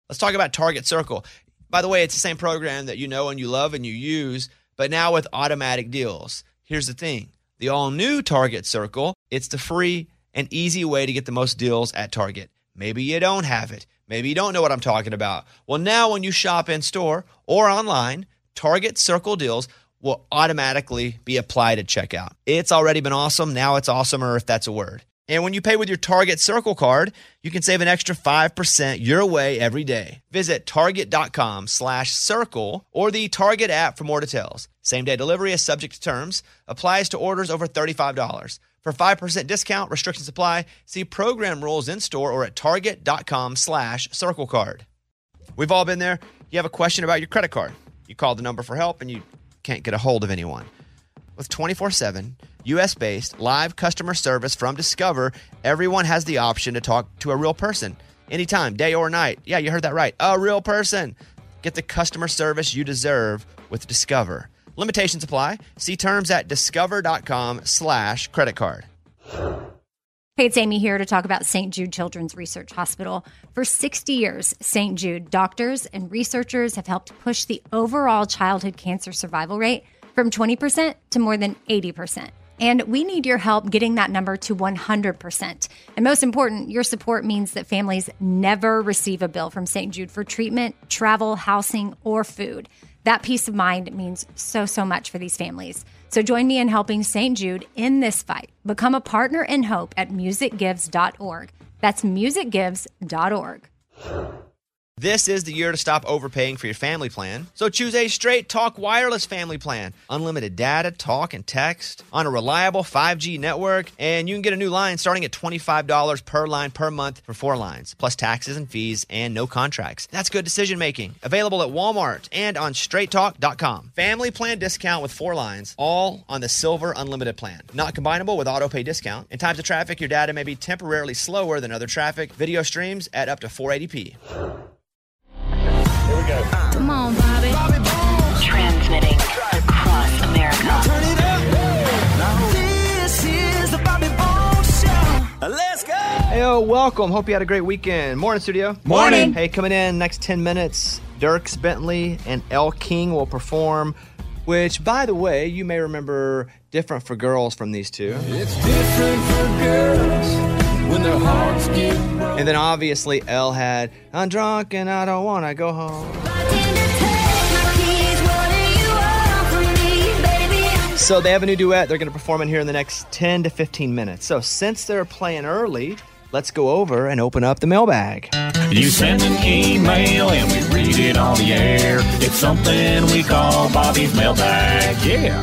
Let's talk about Target Circle. By the way, it's the same program that you know and you love and you use, but now with automatic deals. Here's the thing. The all-new Target Circle, it's the free and easy way to get the most deals at Target. Maybe you don't have it. Maybe you don't know what I'm talking about. Well, now when you shop in-store or online, Target Circle deals will automatically be applied at checkout. It's already been awesome. Now it's awesomer, if that's a word. And when you pay with your Target Circle card, you can save an extra 5% your way every day. Visit target.com/circle or the Target app for more details. Same-day delivery is subject to terms. Applies to orders over $35. For 5% discount, restrictions apply. See program rules in-store or at target.com/circle card. We've all been there. You have a question about your credit card. You call the number for help and you can't get a hold of anyone. With 24/7, U.S.-based live customer service from Discover, everyone has the option to talk to a real person anytime, day or night. Yeah, you heard that right. A real person. Get the customer service you deserve with Discover. Limitations apply. See terms at discover.com/credit card. Hey, it's Amy here to talk about St. Jude Children's Research Hospital. For 60 years, St. Jude doctors and researchers have helped push the overall childhood cancer survival rate from 20% to more than 80%. And we need your help getting that number to 100%. And most important, your support means that families never receive a bill from St. Jude for treatment, travel, housing, or food. That peace of mind means so much for these families. So join me in helping St. Jude in this fight. Become a partner in hope at musicgives.org. That's musicgives.org. This is the year to stop overpaying for your family plan. So choose a Straight Talk Wireless family plan. Unlimited data, talk, and text on a reliable 5G network. And you can get a new line starting at $25 per line per month for 4 lines, plus taxes and fees and no contracts. That's good decision making. Available at Walmart and on straighttalk.com. Family plan discount with 4 lines, all on the Silver Unlimited plan. Not combinable with auto pay discount. In times of traffic, your data may be temporarily slower than other traffic. Video streams at up to 480p. Here we go. Come on, Bobby. Transmitting across America. Turn it up. This is the Bobby Bones Show. Let's go. Hey, welcome. Hope you had a great weekend. Morning, studio. Morning. Hey, coming in next 10 minutes, Dierks Bentley and Elle King will perform, which, by the way, you may remember Different for Girls from these two. It's different for girls when their hearts get broke. And then obviously Elle had I'm drunk and I don't want to go home. So they have a new duet. They're going to perform in here in the next 10 to 15 minutes. So since they're playing early, let's go over and open up the mailbag. You send an email and we read it on the air. It's something we call Bobby's mailbag. Yeah.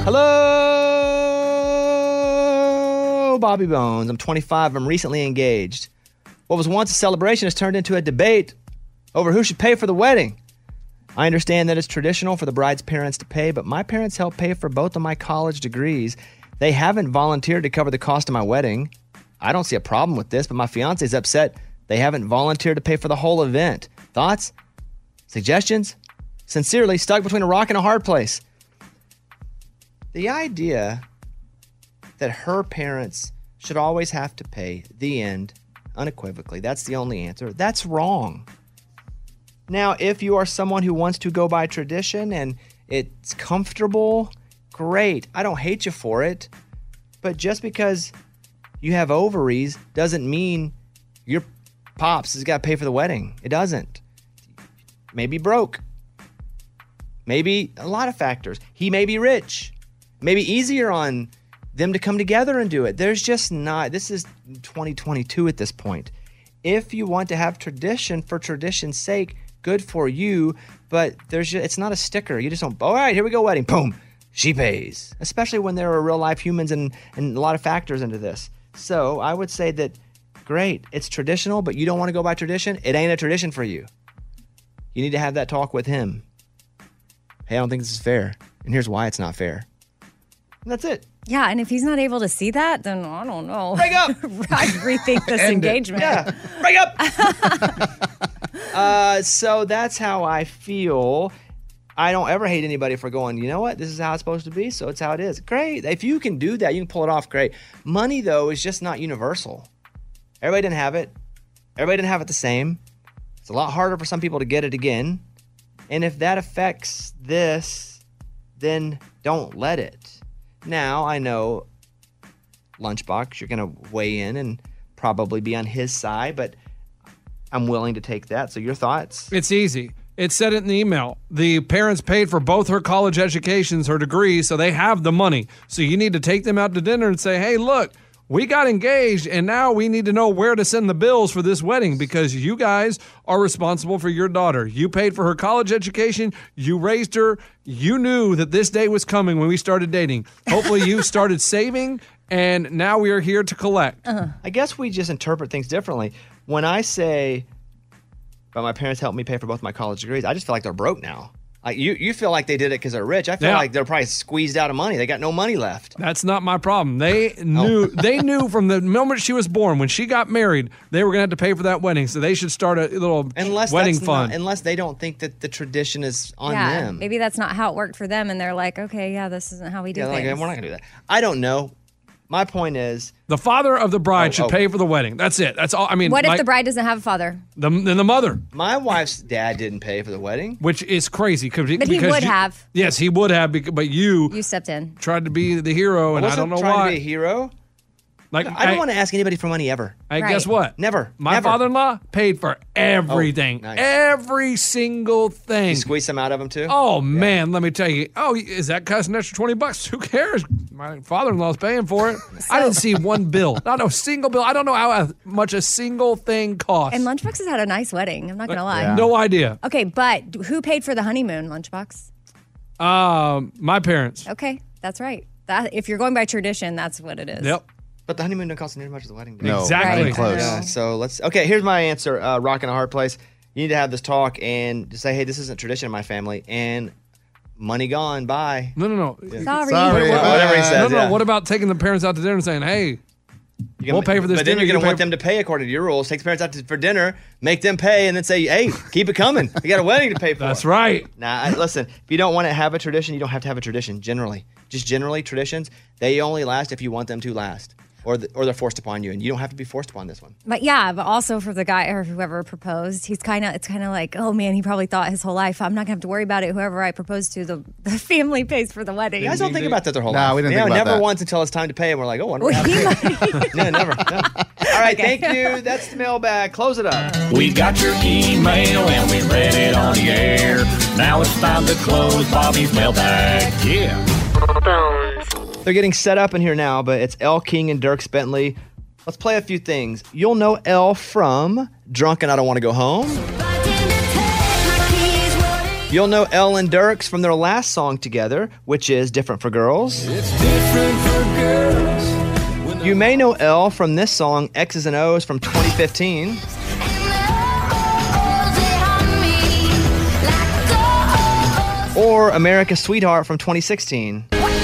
Hello, Bobby Bones. I'm 25. I'm recently engaged. What was once a celebration has turned into a debate over who should pay for the wedding. I understand that it's traditional for the bride's parents to pay, but my parents helped pay for both of my college degrees. They haven't volunteered to cover the cost of my wedding. I don't see a problem with this, but my fiance's upset they haven't volunteered to pay for the whole event. Thoughts? Suggestions? Sincerely, stuck between a rock and a hard place. The idea that her parents should always have to pay, the end, unequivocally, that's the only answer. That's wrong. Now, if you are someone who wants to go by tradition and it's comfortable, great. I don't hate you for it. But just because you have ovaries doesn't mean your pops has got to pay for the wedding. It doesn't. Maybe broke. Maybe a lot of factors. He may be rich. Maybe easier on them to come together and do it. There's just not. This is 2022 at this point. If you want to have tradition for tradition's sake, good for you. But it's not a sticker. You just don't, all right, here we go, wedding. Boom. She pays. Especially when there are real life humans and a lot of factors into this. So I would say that, great, it's traditional, but you don't want to go by tradition. It ain't a tradition for you. You need to have that talk with him. Hey, I don't think this is fair. And here's why it's not fair. And that's it. Yeah, and if he's not able to see that, then I don't know. Break up! I'd rethink this engagement. Yeah, break up! So that's how I feel. I don't ever hate anybody for going, you know what? This is how it's supposed to be, so it's how it is. Great. If you can do that, you can pull it off, great. Money, though, is just not universal. Everybody didn't have it. Everybody didn't have it the same. It's a lot harder for some people to get it again. And if that affects this, then don't let it. Now, I know, Lunchbox, you're going to weigh in and probably be on his side, but I'm willing to take that. So your thoughts? It's easy. It said it in the email. The parents paid for both her college educations, her degrees, so they have the money. So you need to take them out to dinner and say, hey, look, we got engaged, and now we need to know where to send the bills for this wedding because you guys are responsible for your daughter. You paid for her college education. You raised her. You knew that this day was coming when we started dating. Hopefully you started saving, and now we are here to collect. I guess we just interpret things differently. When I say, but my parents helped me pay for both my college degrees, I just feel like they're broke now. Like you feel like they did it because they're rich. I feel like they're probably squeezed out of money. They got no money left. That's not my problem. They knew they knew from the moment she was born, when she got married, they were going to have to pay for that wedding. So they should start a little wedding fund. Unless they don't think that the tradition is on Yeah, them. maybe that's not how it worked for them, and they're like, okay, yeah, this isn't how we do Yeah, like, things. we're not going to do that. I don't know. My point is, the father of the bride should pay for the wedding. That's it. That's all. I mean, what if the bride doesn't have a father? Then the mother. My wife's dad didn't pay for the wedding. Which is crazy. But he would have. Yes, he would have, but you stepped in. Tried to be the hero, and I don't know trying why. to be a hero. Like, I don't want to ask anybody for money ever. Guess what? Never. My Never. father-in-law paid for everything. nice. Every single thing. You squeeze some out of him too? Oh, man, let me tell you. Oh, is that cost an extra $20? Who cares? My father-in-law's paying for it. I didn't see one bill. Not a single bill. I don't know how much a single thing costs. And Lunchbox has had a nice wedding. I'm not going to lie. No idea. Okay, but who paid for the honeymoon, Lunchbox? My parents. Okay, that's right. That if you're going by tradition, that's what it is. Yep. But the honeymoon doesn't cost nearly as much as the wedding. No, Exactly. not close. Yeah, so let's. Okay, here's my answer. Rock in a hard place. You need to have this talk and just say, hey, this isn't tradition in my family, and money gone. Bye. No. Sorry. Whatever he says. No. yeah. What about taking the parents out to dinner and saying, hey, we'll pay for this But then dinner. you're going you to want pay them to pay according to your rules. Take the parents out for dinner, make them pay, and then say, hey, keep it coming. You got a wedding to pay for. That's right. Nah, listen, if you don't want to have a tradition, you don't have to have a tradition, generally. Just generally, traditions, they only last if you want them to last. Or they're forced upon you, and you don't have to be forced upon this one. But yeah, but also for the guy or whoever proposed, it's kind of like, oh man, he probably thought his whole life, I'm not gonna have to worry about it. Whoever I propose to, the family pays for the wedding. You guys don't think about that their whole Nah, life. we didn't think about never that. once until it's time to pay, and we're like, oh, I wonder what happened. Yeah, never. No. All right, thank you. That's the mailbag. Close it up. We got your email and we read it on the air. Now it's time to close Bobby's mailbag. Yeah. They're getting set up in here now, but it's Elle King and Dierks Bentley. Let's play a few things. You'll know Elle from Drunk and I Don't Want to Go Home. You'll know Elle and Dierks from their last song together, which is Different for Girls. It's different for girls. You may know Elle from this song, X's and O's, from 2015. Or America's Sweetheart from 2016.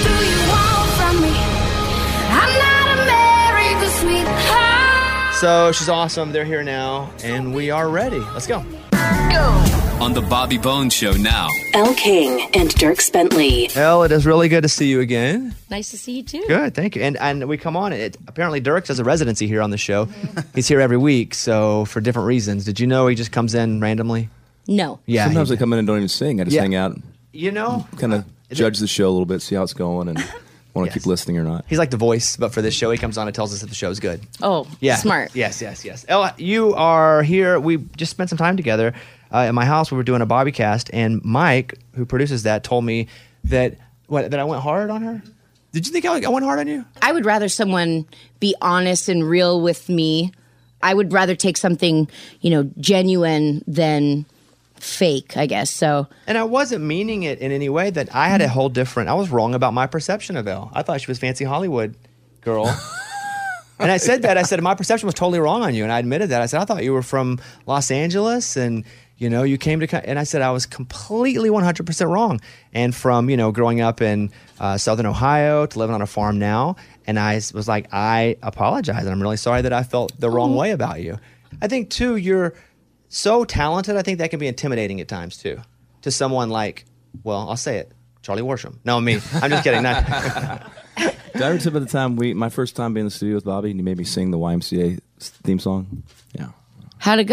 So she's awesome. They're here now, and we are ready. Let's go. On the Bobby Bones Show now. Elle King and Dierks Bentley. Elle, it is really good to see you again. Nice to see you too. Good, thank you. And we come on. Apparently, Dierks has a residency here on the show. He's here every week, so for different reasons. Did you know he just comes in randomly? No. Yeah. Sometimes I come in and don't even sing. I just hang out, You know, kind of judge the show a little bit, see how it's going, and want to keep listening or not. he's like the voice, but for this show, he comes on and tells us if the show's good. Oh, Yeah. smart. Yes. Elle, you are here. We just spent some time together at my house. We were doing a Bobbycast, and Mike, who produces that, told me that I went hard on her. Did you think I went hard on you? I would rather someone be honest and real with me. I would rather take something, genuine than fake, I guess. So, And I wasn't meaning it in any way. That I had a whole different. I was wrong about my perception of Elle. I thought she was fancy Hollywood girl. And I said that. I said my perception was totally wrong on you, and I admitted that. I said I thought you were from Los Angeles, and you came to. And I said I was completely 100% wrong. And from growing up in Southern Ohio to living on a farm now, and I was like, I apologize, and I'm really sorry that I felt the wrong way about you. I think too, you're so talented. I think that can be intimidating at times too, to someone like, well, I'll say it, Charlie Worsham. No, me. I'm just kidding. Did I ever tell you about the time my first time being in the studio with Bobby, and he made me sing the YMCA theme song? Yeah. how'd it go?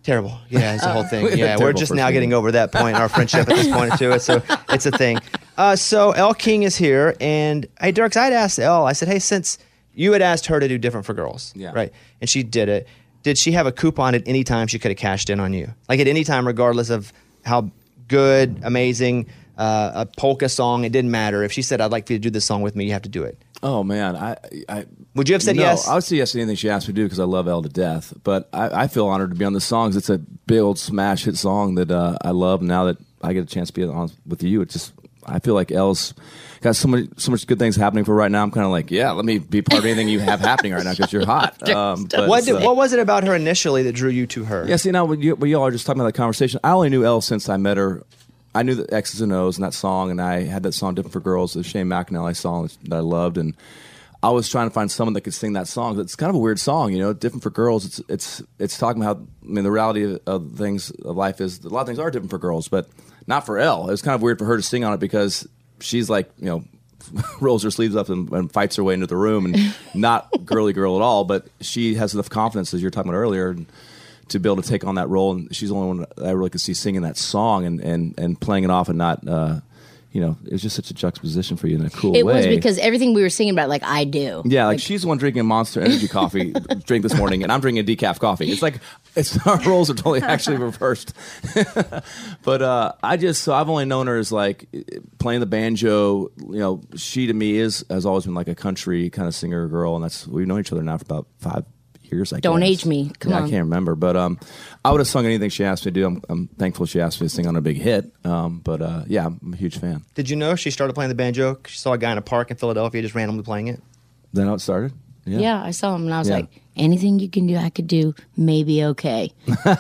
Terrible. Yeah, it's the whole thing. Yeah, we're Terrible just first now getting meeting. over that point in our friendship at this point too. So it's a thing. So Elle King is here, and hey, Dirks, I'd asked Elle. I said, hey, since you had asked her to do Different for Girls, Yeah. right, and she did it. Did she have a coupon at any time she could have cashed in on you? Like at any time, regardless of how good, amazing, a polka song, it didn't matter. If she said, I'd like for you to do this song with me, you have to do it. Oh man, I Would you have said no, yes? I would say yes to anything she asked me to do because I love Elle to death. But I feel honored to be on the songs. It's a big old smash hit song that I love. Now that I get a chance to be on with you, it just I feel like Elle's got so much good things happening for right now. I'm kind of like, yeah, let me be part of anything you have happening right now because you're hot. But, What was it about her initially that drew you to her? Yeah, see, now when you all are just talking about that conversation, I only knew Elle since I met her. I knew the X's and O's and that song, and I had that song Different for Girls, the Shane McAnally song that I loved, and I was trying to find someone that could sing that song. It's kind of a weird song, Different for Girls. It's talking about, the reality of things of life is a lot of things are different for girls, but not for Elle. It was kind of weird for her to sing on it because she's like, rolls her sleeves up and fights her way into the room, and not girly girl at all, but she has enough confidence, as you were talking about earlier, to be able to take on that role, and she's the only one I really could see singing that song and playing it off and not, it was just such a juxtaposition for you in a cool way. It was because everything we were singing about, like I do. Yeah, like she's the one drinking Monster Energy coffee drink this morning, and I'm drinking decaf coffee. It's like our roles are totally actually reversed. But I've only known her as like playing the banjo. She to me has always been like a country kind of singer girl, and we've known each other now for about 5 years. Don't guess. age me. Come on. I can't remember, but I would have sung anything she asked me to do. I'm thankful she asked me to sing on a big hit. I'm a huge fan. Did you know she started playing the banjo? She saw a guy in a park in Philadelphia just randomly playing it. Then how it started? Yeah, I saw him and I was Yeah. like, anything you can do, I could do, maybe okay.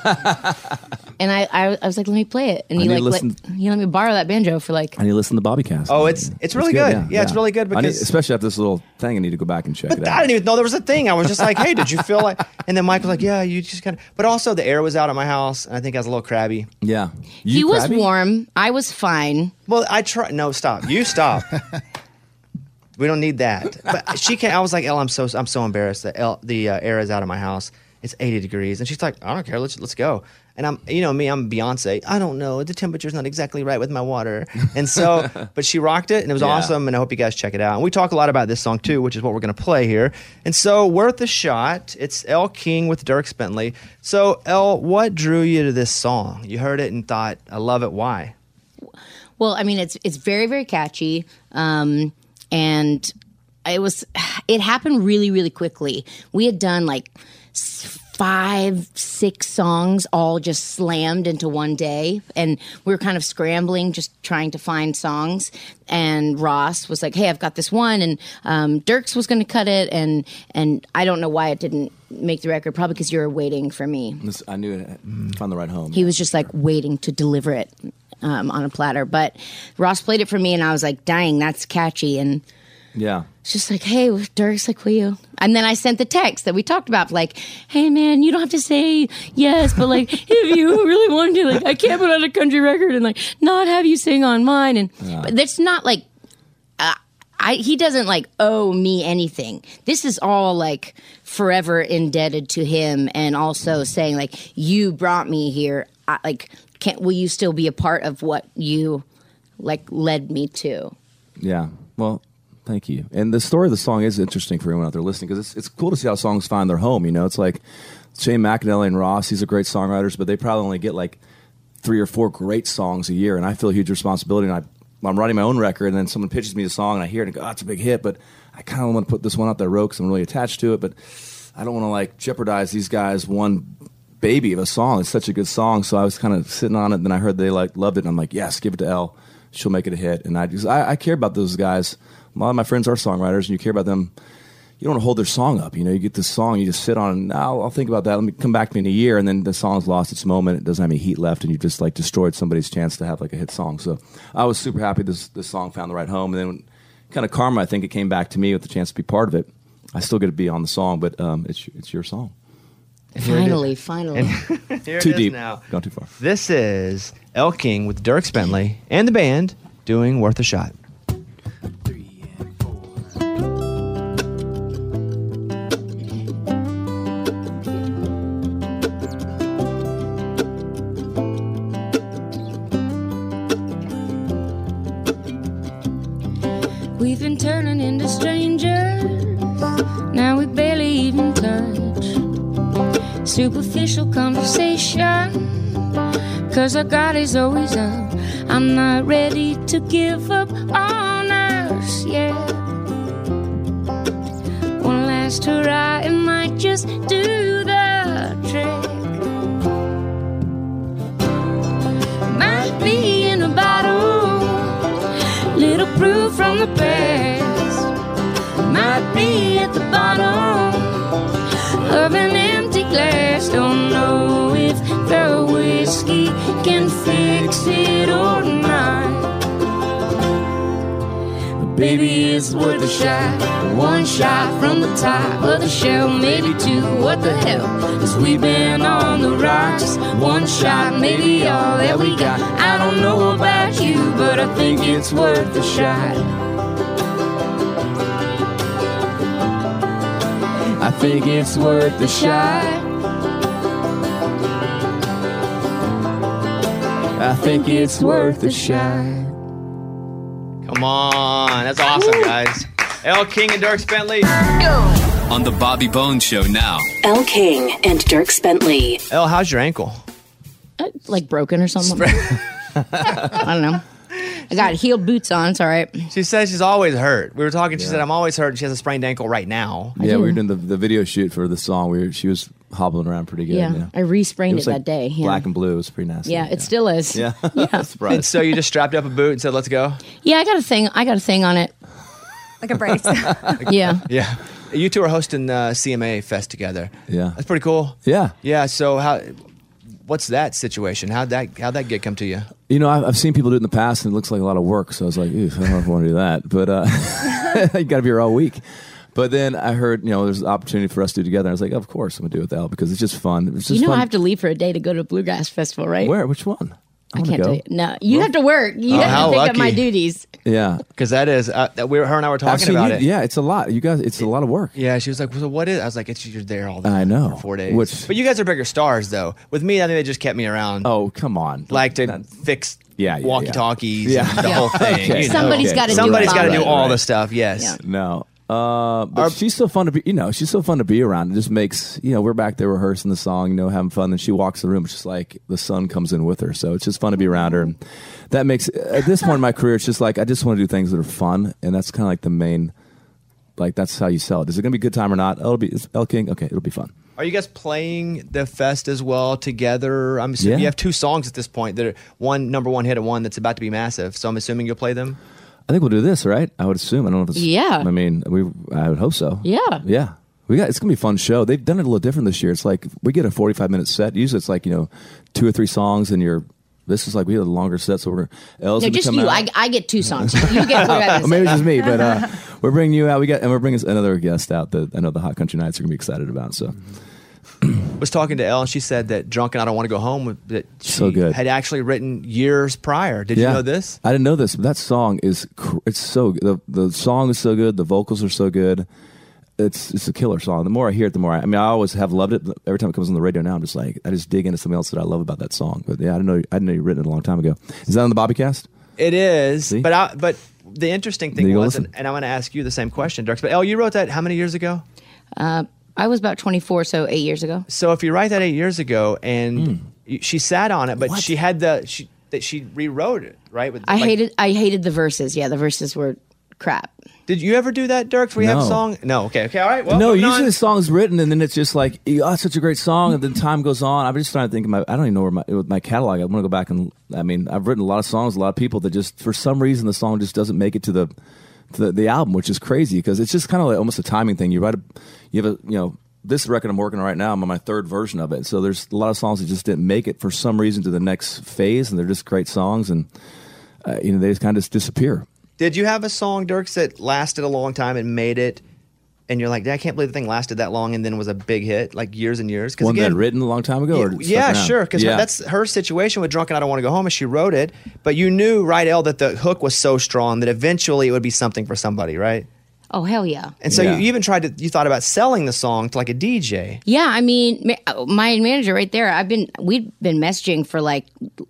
And I was like, let me play it. And I he need to let listen- me borrow that banjo for like, I need to listen to Bobbycast. Oh, it's really good. Yeah, it's really good because especially after this little thing, I need to go back and check it out. I didn't even know there was a thing. I was just like, hey, did you feel like? And then Mike was like, yeah, you just kind of. But also the air was out at my house, and I think I was a little crabby. Yeah, he was warm. I was fine. Well, I tried. No, stop. You stop. We don't need that. But she can't. I was like, Elle, I'm so embarrassed that the air is out of my house. It's 80 degrees, and she's like, I don't care. Let's go. And I'm Beyonce. I don't know. The temperature's not exactly right with my water. And so, but she rocked it, and it was awesome. And I hope you guys check it out. And we talk a lot about this song too, which is what we're going to play here. And so, Worth a Shot. It's Elle King with Dierks Bentley. So, Elle, what drew you to this song? You heard it and thought, I love it. Why? Well, I mean, it's very, very catchy. And it happened really, really quickly. We had done like 5-6 songs all just slammed into one day, and we were kind of scrambling, just trying to find songs. And Ross was like, hey, I've got this one, and Dirks was going to cut it, and I don't know why it didn't make the record, probably because you were waiting for me. I knew it. Found the right home. He was just like waiting to deliver it on a platter. But Ross played it for me, and I was like, dang, that's catchy. And yeah, it's just like, hey, Dirk's like, will you? And then I sent the text that we talked about, like, hey, man, you don't have to say yes, but like, if you really want to, like, I can't put out a country record and like not have you sing on mine. And but that's not like, he doesn't like owe me anything. This is all like forever indebted to him, and also saying like, you brought me here. Will you still be a part of what you like led me to? Yeah. Well, thank you. And the story of the song is interesting for anyone out there listening, because it's cool to see how songs find their home. It's like Shane McAnally and Ross, these are great songwriters, but they probably only get like 3 or 4 great songs a year. And I feel a huge responsibility. And I'm writing my own record, and then someone pitches me the song, and I hear it and go, oh, it's a big hit, but I kind of want to put this one out that I wrote because I'm really attached to it. But I don't want to like jeopardize these guys' one baby of a song. It's such a good song. So I was kind of sitting on it, and then I heard they like loved it, and I'm like, yes, give it to Elle. She'll make it a hit. And I care about those guys. A lot of my friends are songwriters, and you care about them. You don't want to hold their song up. You get this song, you just sit on it, and I'll think about that. Let me come back to me in a year, and then the song's lost its moment. It doesn't have any heat left, and you've just like destroyed somebody's chance to have like a hit song. So I was super happy this song found the right home. And then kind of karma, I think it came back to me with the chance to be part of it. I still get to be on the song, but it's your song. Finally. Here Too it is deep. now. Gone too far. This is Elle King with Dierks Bentley and the band doing Worth a Shot. We've been turning into strangers. Now we barely even touch. Superficial conversation, 'cause our God is always up. I'm not ready to give up on us yet. One last hurrah, it might just do the trick. Might be in a bottle, little proof from the past. Might be at the bottom of an empty glass. Don't know if the whiskey can fix it or not. But baby, it's worth a shot. One shot from the top of the shell, maybe two. What the hell? 'Cause we've been on the rocks. One shot, maybe all that we got. I don't know about you, but I think it's worth a shot. I think it's worth a shot. I think it's worth a shot. Come on. That's awesome, guys. Elle King and Dirk Bentley. On the Bobby Bones Show now. Elle King and Dirk Bentley. Elle, how's your ankle? Like broken or something. I don't know. I got heeled boots on. It's all right. She says she's always hurt. We were talking. She said, I'm always hurt. She has a sprained ankle right now. Yeah, we were doing the video shoot for the song. She was hobbling around pretty good. Yeah, I re-sprained it like that day. Yeah. Black and blue. It was pretty nasty. Yeah, it still is. Yeah. Yeah. And so you just strapped up a boot and said, let's go? Yeah, I got a thing on it. Like a brace. Yeah. Yeah. You two are hosting CMA Fest together. Yeah. That's pretty cool. Yeah. Yeah, so what's that situation? How'd that gig come to you? You know, I've seen people do it in the past, and it looks like a lot of work. So I was like, oof, I don't know if I want to do that. But you got to be here all week. But then I heard, there's an opportunity for us to do it together. I was like, of course I'm going to do it with Al because it's just fun. It's just fun. I have to leave for a day to go to a Bluegrass Festival, right? Where? Which one? I can't tell you. No, you have to work. You have to pick up my duties. Yeah. Because that is, her and I were talking about it. Yeah, it's a lot. You guys, it's a lot of work. Yeah, she was like, so what is it? I was like, you're there all the time. I know. For 4 days. But you guys are bigger stars, though. With me, I think they just kept me around. Oh, come on. Like to fix walkie-talkies and the whole thing. Okay. Somebody's got to do it. Somebody's got to do all the stuff, yes. Yeah. No. But she's so fun to be, she's so fun to be around. It just makes, we're back there rehearsing the song, having fun. Then she walks in the room. It's just like the sun comes in with her. So it's just fun to be around her. And that makes, at this point in my career, it's just like, I just want to do things that are fun. And that's kind of like the main, that's how you sell it. Is it going to be a good time or not? It's Elle King. Okay. It'll be fun. Are you guys playing the fest as well together? I'm assuming you have 2 songs at this point that are one number one hit and one that's about to be massive. So I'm assuming you'll play them. I think we'll do this, right? I would assume. I don't know if it's... Yeah. I mean, I would hope so. Yeah. Yeah. It's going to be a fun show. They've done it a little different this year. It's like, we get a 45-minute set. Usually it's like, 2 or 3 songs and this is like, we had a longer set, so Elle's just you. I get 2 songs. You get 4 maybe it's just me, but we're bringing you out. We're bringing another guest out that I know the Hot Country Nights are going to be excited about, so... was talking to Elle and she said that Drunk and I Don't Want to Go Home that she so good. had actually written years prior. Did you know this? I didn't know this, but that song is it's so the song is so good, the vocals are so good. It's a killer song. The more I hear it, the more I always have loved it. Every time it comes on the radio now, I'm just like, I just dig into something else that I love about that song. But yeah, I didn't know you'd written it a long time ago. Is that on the Bobbycast? It is. See? But the interesting thing was, and I'm going to ask you the same question, Dirk, but Elle, you wrote that how many years ago? I was about 24, so 8 years ago. So if you write that 8 years ago, and she sat on it, but she had she rewrote it, right? I hated the verses. Yeah, the verses were crap. Did you ever do that, Dirk? We have a song? No. Okay, all right. Well, no, usually the song's written, and then it's just like, it's such a great song, and then time goes on. I'm just trying to think I don't even know where my catalog. I want to go back and, I've written a lot of songs, a lot of people that just, for some reason, the song just doesn't make it to the album, which is crazy because it's just kind of like almost a timing thing. You have this record I'm working on right now, I'm on my 3rd version of it. So there's a lot of songs that just didn't make it for some reason to the next phase, and they're just great songs, and they just kind of disappear. Did you have a song, Dirk, that lasted a long time and made it, and you're like, I can't believe the thing lasted that long and then was a big hit, like years and years? One that written a long time ago? Yeah, sure, because that's her situation with Drunk and I Don't Want to Go Home, is she wrote it, but you knew, right, Elle, that the hook was so strong that eventually it would be something for somebody, right? Oh, hell yeah. And so you even you thought about selling the song to like a DJ. Yeah, my manager right there, we'd been messaging for like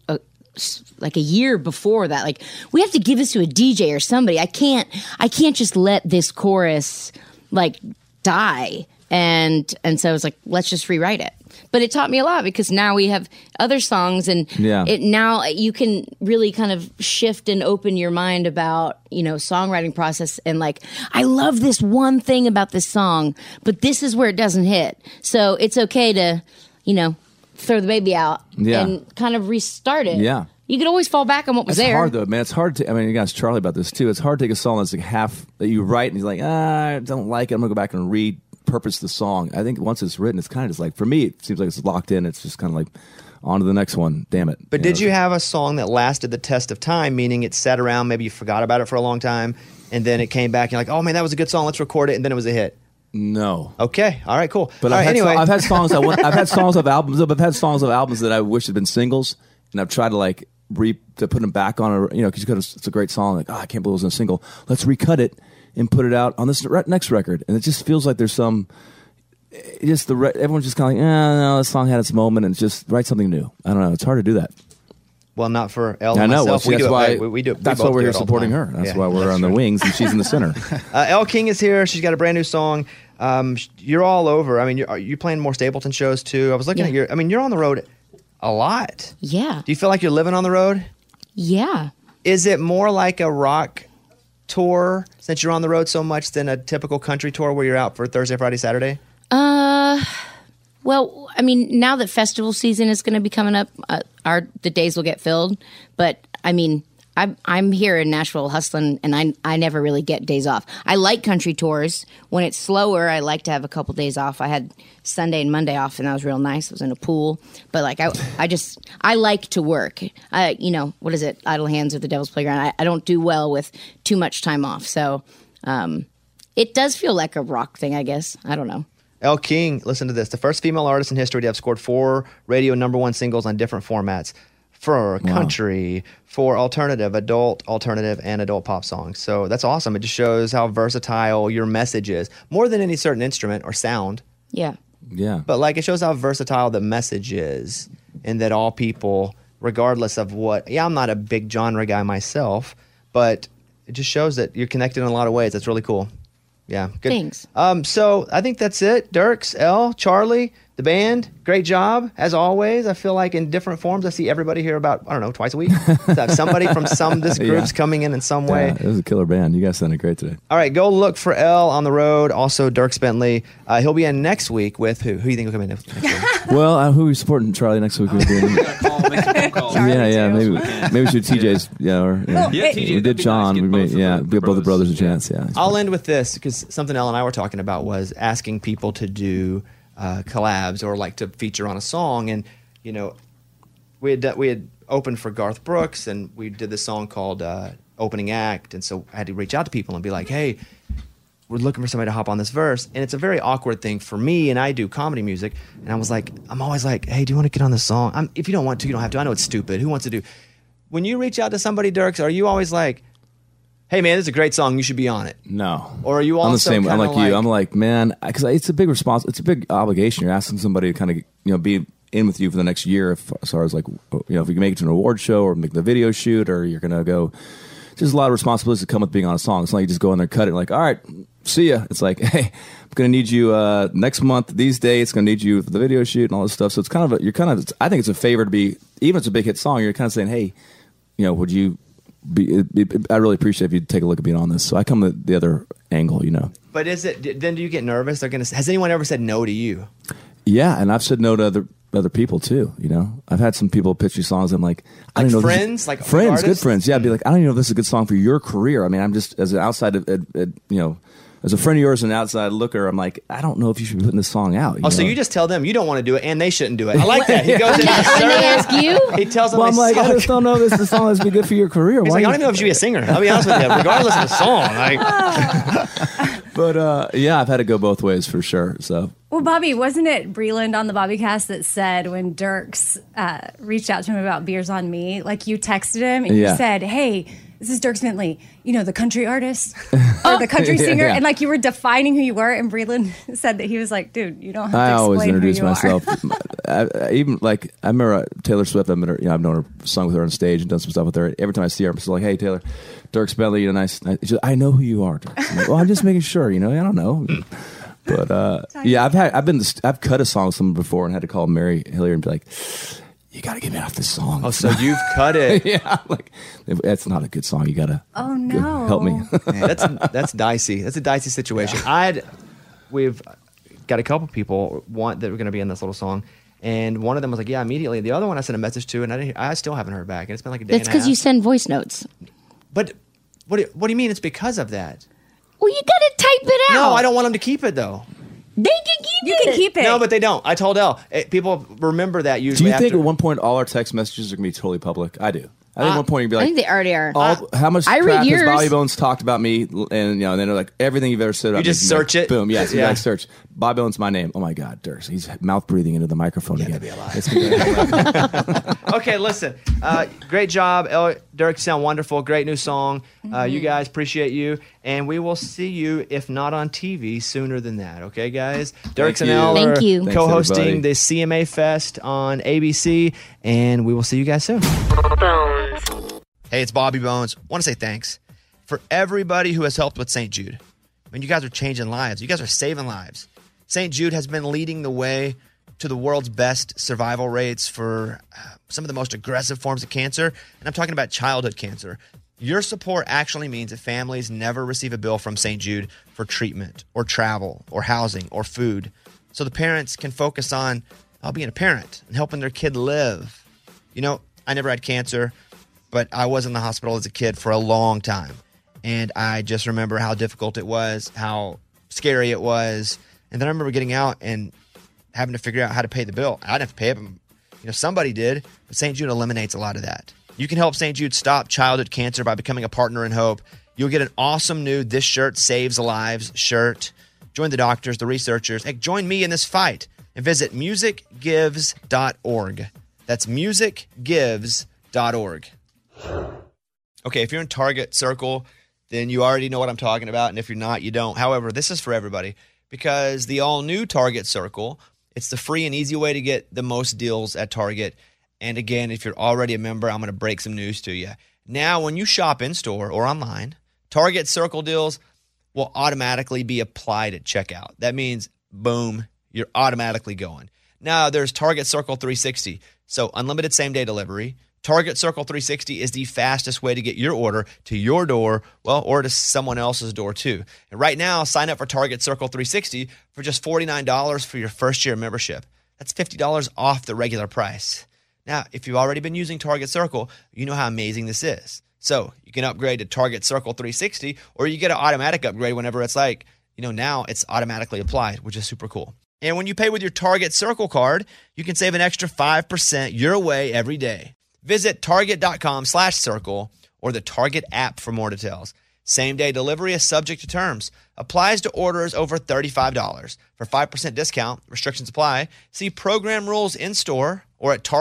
like a year before that. Like, we have to give this to a DJ or somebody. I can't just let this chorus like die. And so I was like, let's just rewrite it. But it taught me a lot because now we have other songs, and now you can really kind of shift and open your mind about, songwriting process. And like, I love this one thing about this song, but this is where it doesn't hit. So it's okay to, throw the baby out and kind of restart it. Yeah. You could always fall back on what was there. It's hard though, man. It's hard to. I mean, you guys, Charlie about this too. It's hard to take a song that's like half that you write, and he's like, I don't like it. I'm gonna go back and repurpose the song. I think once it's written, it's kind of just like, for me, it seems like it's locked in. It's just kind of like on to the next one. Damn it. But did you have a song that lasted the test of time? Meaning it sat around, maybe you forgot about it for a long time, and then it came back. And you're like, oh man, that was a good song. Let's record it, and then it was a hit. No. Okay. All right. Cool. But I've had songs. I've had songs of albums. I've had songs of albums that I wish had been singles, and I've tried to like to put them back on because it's a great song. Like, I can't believe it was a single. Let's recut it and put it out on this next record. And it just feels like there's some. Everyone's just kind of like, no, this song had its moment, and just write something new. I don't know. It's hard to do that. Well, not for Elle and I know. myself. Well, that's why we do. That's why we're here supporting her. That's why we're on the wings, and she's in the center. Elle King is here. She's got a brand new song. You're all over. I mean, are you playing more Stapleton shows too? I was looking at your. I mean, you're on the road a lot. Yeah. Do you feel like you're living on the road? Yeah. Is it more like a rock tour since you're on the road so much than a typical country tour where you're out for Thursday, Friday, Saturday? Well, I mean, now that festival season is going to be coming up, the days will get filled. But I mean, I'm here in Nashville hustling, and I never really get days off. I like country tours. When it's slower, I like to have a couple days off. I had Sunday and Monday off, and that was real nice. I was in a pool. But like, I like to work. What is it? Idle hands are the devil's playground. I don't do well with too much time off. So it does feel like a rock thing, I guess. I don't know. Elle King, listen to this. The first female artist in history to have scored 4 radio #1 singles on different formats. For country, for alternative, adult alternative, and adult pop songs. So that's awesome. It just shows how versatile your message is. More than any certain instrument or sound. Yeah. Yeah. But like, it shows how versatile the message is, and that all people, regardless of what, I'm not a big genre guy myself, but it just shows that you're connected in a lot of ways. That's really cool. Yeah. Good. Thanks. So I think that's it. Dirks, Elle, Charlie, the band, great job, as always. I feel like in different forms, I see everybody here about, twice a week. So somebody from this group's coming in some way. It was a killer band. You guys sounded great today. All right, go look for Elle on the road. Also, Dierks Bentley. He'll be in next week with who? Who do you think will come in next week? Well, who are we supporting Charlie next week? Maybe we should TJ's. We did John. We made give both the brothers a chance. Yeah. I'll end with this because something Elle and I were talking about was asking people to do collabs or like to feature on a song, and we had opened for Garth Brooks, and we did this song called Opening Act, and so I had to reach out to people and be like, hey, we're looking for somebody to hop on this verse, and it's a very awkward thing for me, and I do comedy music, and I'm always like, hey, do you want to get on this song? If you don't want to, you don't have to. I know it's stupid. Who wants to do? When you reach out to somebody, Dirks, are you always like, hey man, this is a great song, you should be on it? No. Or are you also I'm the same. I'm like you. I'm like, man, because it's a big it's a big obligation. You're asking somebody to kind of be in with you for the next year, as far as like, if you can make it to an award show or make the video shoot, or you're gonna go. There's a lot of responsibilities that come with being on a song. It's not like you just go in there, cut it, like, all right, see ya. It's like, hey, I'm gonna need you next month, these dates. Gonna need you for the video shoot and all this stuff. So it's kind of I think it's a favor to be, even if it's a big hit song, you're kind of saying, hey, would you I really appreciate if you take a look at being on this. So I come at the other angle, But then do you get nervous? Has anyone ever said no to you? Yeah, and I've said no to other people too. I've had some people pitch me songs. I'm like, I don't know. Friends, friends, good friends. Yeah, I'd be like, I don't even know if this is a good song for your career. I mean, I'm just as an outside, as a friend of yours and an outside looker, I'm like, I don't know if you should be putting this song out. So you just tell them you don't want to do it, and they shouldn't do it. I like that. He goes in when they ask you, he tells them. Well, I'm like, I just don't know if this is the song that's be good for your career. He's like, I don't even know if you should be a singer. I'll be honest with you, regardless of the song. But I've had to go both ways for sure. So. Well, Bobby, wasn't it Breland on the Bobbycast that said when Dirks reached out to him about Beers on Me, like you texted him and you said, hey, this is Dirk Bentley, the country artist or the country singer. Yeah. And like you were defining who you were. And Breland said that he was like, dude, you don't have to I always explain introduce who you myself. are. I remember Taylor Swift. I've known her, sung with her on stage and done some stuff with her. Every time I see her, I'm just like, "Hey, Taylor, Dirk Bentley, nice." She's like, I know who you are, Dirk. I'm like, well, I'm just making sure. I don't know. But I've cut a song with someone before and had to call Mary Hilliard and be like, "You got to get me off this song." Oh, so you've cut it? Yeah, like that's not a good song. You gotta. Oh no! Help me. Man, that's dicey. That's a dicey situation. We've got a couple people that were going to be in this little song, and one of them was like, "Yeah, immediately." The other one I sent a message to, and I still haven't heard back. And it's been like a day. That's because you send voice notes. But what do you mean? It's because of that? Well, you gotta type it out. No, I don't want them to keep it though. They can keep it. You can keep it. No, but they don't. I told Elle. People remember that Do usually. you think after. at one point all our text messages are gonna be totally public? I do. I think at one point you'd be I like, think they already are. how much I crap read has yours. Bobby Bones talked about me? And then they're like, everything you've ever said about You just me, search it? Boom. Yes. Yeah. You guys search. Bobby Bones, my name. Oh my God, Dirk. He's mouth breathing into the microphone again. be alive. It's gonna be Okay, listen. Great job, Dirk. Sound wonderful. Great new song. You guys, appreciate you, and we will see you, if not on TV, sooner than that. Okay, guys. Dirk and you. Elle Thank are you. Thanks, co-hosting everybody. the CMA Fest on ABC, and we will see you guys soon. Hey, it's Bobby Bones. I want to say thanks for everybody who has helped with St. Jude. I mean, you guys are changing lives. You guys are saving lives. St. Jude has been leading the way to the world's best survival rates for some of the most aggressive forms of cancer, and I'm talking about childhood cancer. Your support actually means that families never receive a bill from St. Jude for treatment or travel or housing or food, so the parents can focus on being a parent and helping their kid live. I never had cancer, but I was in the hospital as a kid for a long time. And I just remember how difficult it was, how scary it was. And then I remember getting out and having to figure out how to pay the bill. I didn't have to pay it, but somebody did. But St. Jude eliminates a lot of that. You can help St. Jude stop childhood cancer by becoming a partner in hope. You'll get an awesome new This Shirt Saves Lives shirt. Join the doctors, the researchers. Hey, join me in this fight and visit musicgives.org. That's musicgives.org. Okay, if you're in Target Circle, then you already know what I'm talking about. And if you're not, you don't. However, this is for everybody because the all-new Target Circle, it's the free and easy way to get the most deals at Target. And again, if you're already a member, I'm going to break some news to you. Now, when you shop in-store or online, Target Circle deals will automatically be applied at checkout. That means, boom, you're automatically going. Now, there's Target Circle 360, so unlimited same-day delivery. Target Circle 360 is the fastest way to get your order to your door, or to someone else's door too. And right now, sign up for Target Circle 360 for just $49 for your first year membership. That's $50 off the regular price. Now, if you've already been using Target Circle, you know how amazing this is. So you can upgrade to Target Circle 360, or you get an automatic upgrade whenever it's now it's automatically applied, which is super cool. And when you pay with your Target Circle card, you can save an extra 5% your way every day. Visit target.com/circle or the Target app for more details. Same-day delivery is subject to terms. Applies to orders over $35. For 5% discount, restrictions apply. See program rules in-store or at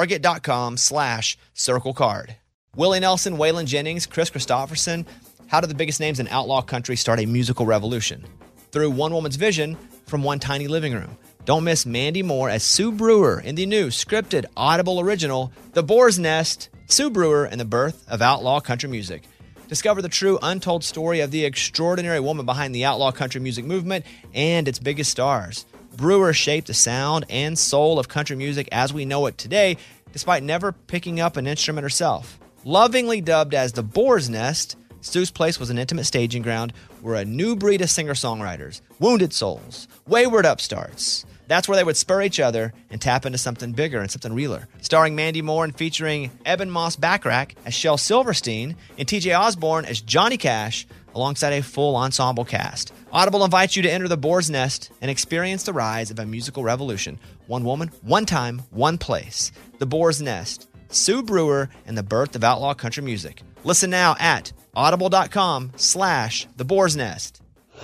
target.com/circlecard. Willie Nelson, Waylon Jennings, Chris Christopherson. How did the biggest names in outlaw country start a musical revolution? Through one woman's vision from one tiny living room. Don't miss Mandy Moore as Sue Brewer in the new scripted Audible original, The Boar's Nest, Sue Brewer and the Birth of Outlaw Country Music. Discover the true untold story of the extraordinary woman behind the outlaw country music movement and its biggest stars. Brewer shaped the sound and soul of country music as we know it today, despite never picking up an instrument herself. Lovingly dubbed as The Boar's Nest, Sue's place was an intimate staging ground where a new breed of singer-songwriters, wounded souls, wayward upstarts, that's where they would spur each other and tap into something bigger and something realer. Starring Mandy Moore and featuring Eben Moss Backrack as Shel Silverstein and TJ Osborne as Johnny Cash, alongside a full ensemble cast. Audible invites you to enter the Boar's Nest and experience the rise of a musical revolution. One woman, one time, one place. The Boar's Nest, Sue Brewer, and the birth of outlaw country music. Listen now at audible.com/The Boar's Nest.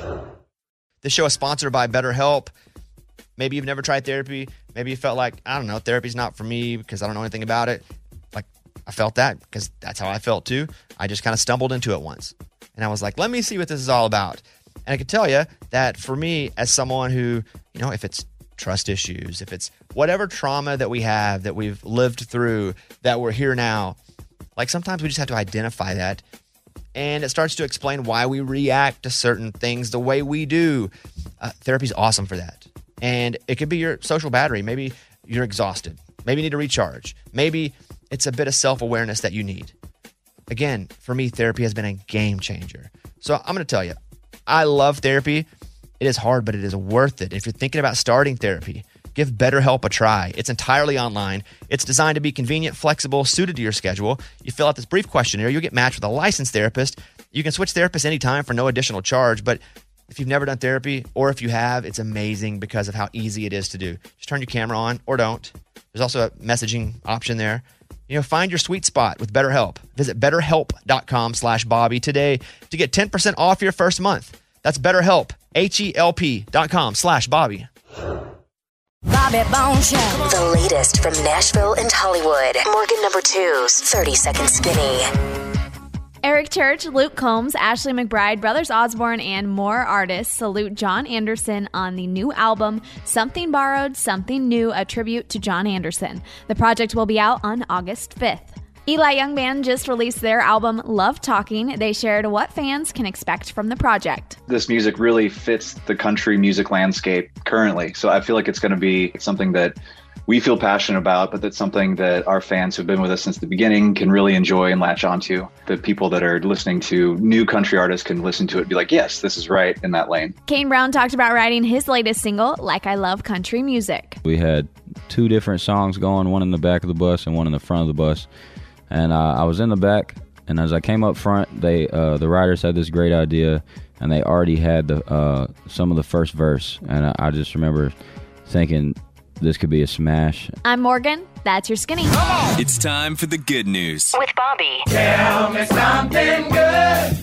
This show is sponsored by BetterHelp. Maybe you've never tried therapy. Maybe you felt like, I don't know, therapy's not for me because I don't know anything about it. Like, I felt that because that's how I felt too. I just kind of stumbled into it once. And I was like, let me see what this is all about. And I can tell you that for me, as someone who, if it's trust issues, if it's whatever trauma that we have, that we've lived through, that we're here now, like sometimes we just have to identify that. And it starts to explain why we react to certain things the way we do. Therapy is awesome for that. And it could be your social battery. Maybe you're exhausted. Maybe you need to recharge. Maybe it's a bit of self-awareness that you need. Again, for me, therapy has been a game changer. So I'm going to tell you, I love therapy. It is hard, but it is worth it. If you're thinking about starting therapy, give BetterHelp a try. It's entirely online. It's designed to be convenient, flexible, suited to your schedule. You fill out this brief questionnaire. You'll get matched with a licensed therapist. You can switch therapists anytime for no additional charge. But if you've never done therapy, or if you have, it's amazing because of how easy it is to do. Just turn your camera on or don't. There's also a messaging option there. Find your sweet spot with BetterHelp. Visit BetterHelp.com/Bobby today to get 10% off your first month. That's BetterHelp, HELP.com/Bobby. Bobby Bone Show. The latest from Nashville and Hollywood. Morgan number 2's 30-Second Skinny. Eric Church, Luke Combs, Ashley McBride, Brothers Osborne, and more artists salute John Anderson on the new album, Something Borrowed, Something New, a tribute to John Anderson. The project will be out on August 5th. Eli Young Band just released their album, Love Talking. They shared what fans can expect from the project. This music really fits the country music landscape currently. So I feel like it's going to be something that we feel passionate about, but that's something that our fans who've been with us since the beginning can really enjoy and latch onto. The people that are listening to new country artists can listen to it and be like, yes, this is right in that lane. Kane Brown talked about writing his latest single, Like I Love Country Music. We had 2 different songs going, one in the back of the bus and one in the front of the bus. And I was in the back, and as I came up front, the writers had this great idea, and they already had some of the first verse. And I just remember thinking, this could be a smash. I'm Morgan. That's your Skinny. It's time for the good news with Bobby. Tell me something good.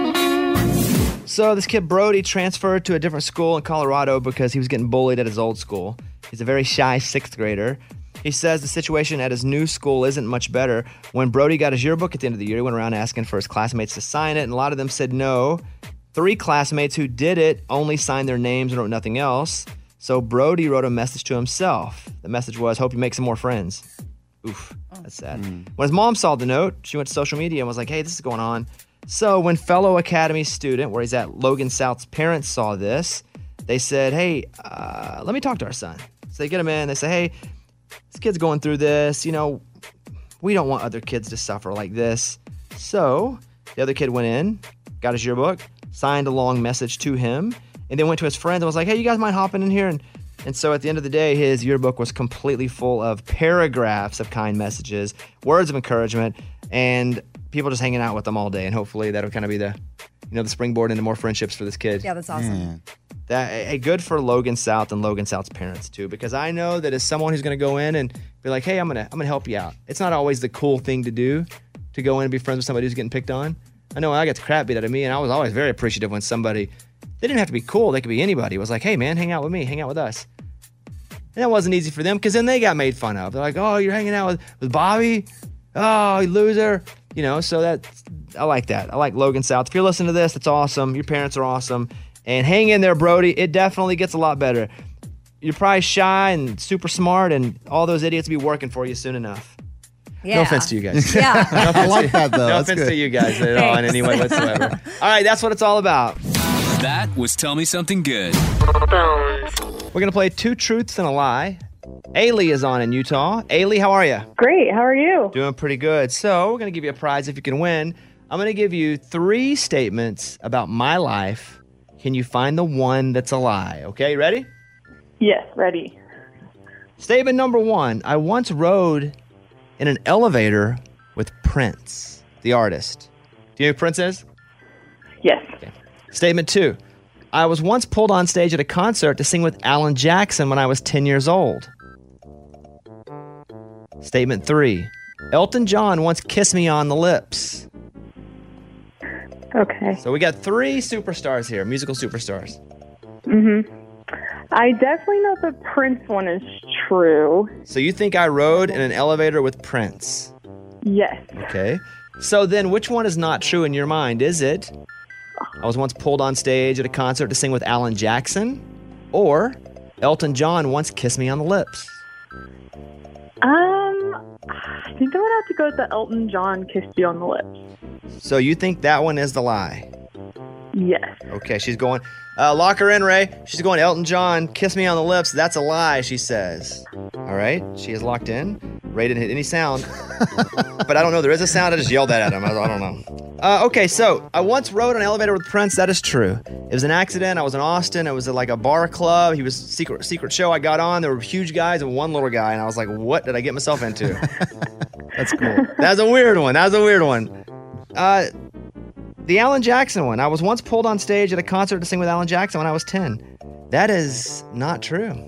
So this kid Brody transferred to a different school in Colorado because he was getting bullied at his old school. He's a very shy 6th grader. He says the situation at his new school isn't much better. When Brody got his yearbook at the end of the year, he went around asking for his classmates to sign it, and a lot of them said no. 3 classmates who did it only signed their names and wrote nothing else. So Brody wrote a message to himself. The message was, hope you make some more friends. Oof, that's sad. When his mom saw the note, she went to social media and was like, hey, this is going on. So when fellow Academy student, where he's at, Logan South's parents saw this, they said, hey, let me talk to our son. So they get him in, they say, hey, this kid's going through this. We don't want other kids to suffer like this. So the other kid went in, got his yearbook, signed a long message to him, and then went to his friends and was like, hey, you guys mind hopping in here? And so at the end of the day, his yearbook was completely full of paragraphs of kind messages, words of encouragement, and people just hanging out with them all day. And hopefully that'll kind of be the springboard into more friendships for this kid. Yeah, that's awesome. Good for Logan South and Logan South's parents too, because I know that as someone who's going to go in and be like, hey, I'm gonna help you out. It's not always the cool thing to do, to go in and be friends with somebody who's getting picked on. I know I got the crap beat out of me, and I was always very appreciative when somebody, they didn't have to be cool, they could be anybody. It was like, hey man, hang out with me, hang out with us. And that wasn't easy for them, because then they got made fun of. They're like, oh, you're hanging out with Bobby? Oh, you loser. So I like that. I like Logan South. If you're listening to this, that's awesome. Your parents are awesome. And hang in there, Brody. It definitely gets a lot better. You're probably shy and super smart, and all those idiots will be working for you soon enough. Yeah. No offense to you guys. Yeah. I like that, though. No That's offense good. to you guys at all in any way whatsoever. All right, that's what it's all about. That was Tell Me Something Good. We're going to play 2 truths and a lie. Ailey is on in Utah. Ailey, how are you? Great. How are you? Doing pretty good. So we're going to give you a prize if you can win. I'm going to give you 3 statements about my life. Can you find the one that's a lie? Okay, you ready? Yes, ready. Statement number 1. I once rode in an elevator with Prince, the artist. Do you know who Prince is? Yes. Okay. Statement 2. I was once pulled on stage at a concert to sing with Alan Jackson when I was 10 years old. Statement 3. Elton John once kissed me on the lips. Okay. So we got 3 superstars here, musical superstars. I definitely know the Prince one is true. So you think I rode in an elevator with Prince? Yes. Okay. So then which one is not true in your mind? Is it, I was once pulled on stage at a concert to sing with Alan Jackson, or Elton John once kissed me on the lips? I think I would have to go with the Elton John kissed you on the lips. So you think that one is the lie? Yes. Okay, she's going, lock her in, Ray. She's going, Elton John, kiss me on the lips. That's a lie, she says. All right, she is locked in. Ray didn't hit any sound. But I don't know, there is a sound. I just yelled that at him. I don't know. Okay, so I once rode on an elevator with Prince. That is true. It was an accident. I was in Austin. It was like a bar club. He was secret show I got on. There were huge guys and one little guy. And I was like, what did I get myself into? That's cool. That's a weird one. The Alan Jackson one. I was once pulled on stage at a concert to sing with Alan Jackson when I was 10. That is not true.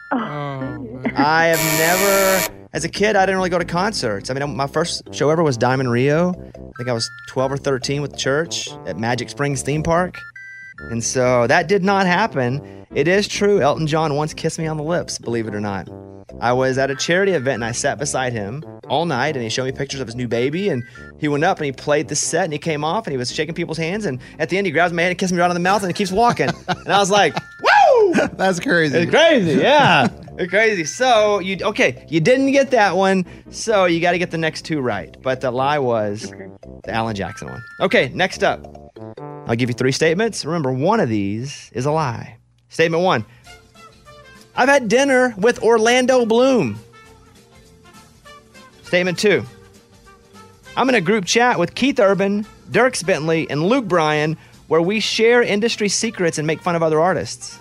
I have never, as a kid, I didn't really go to concerts. I mean, my first show ever was Diamond Rio. I think I was 12 or 13 with the church at Magic Springs theme park. And so that did not happen. It is true. Elton John once kissed me on the lips, believe it or not. I was at a charity event and I sat beside him all night and he showed me pictures of his new baby and he went up and he played the set and he came off and he was shaking people's hands and at the end he grabs my hand and kisses me right on the mouth and he keeps walking. And I was like, woo! That's crazy. It's crazy, yeah. It's crazy. So, you didn't get that one, so you got to get the next two right. But the lie was the Alan Jackson one. Okay, next up. I'll give you 3 statements. Remember, one of these is a lie. Statement 1. I've had dinner with Orlando Bloom. Statement 2. I'm in a group chat with Keith Urban, Dierks Bentley, and Luke Bryan where we share industry secrets and make fun of other artists.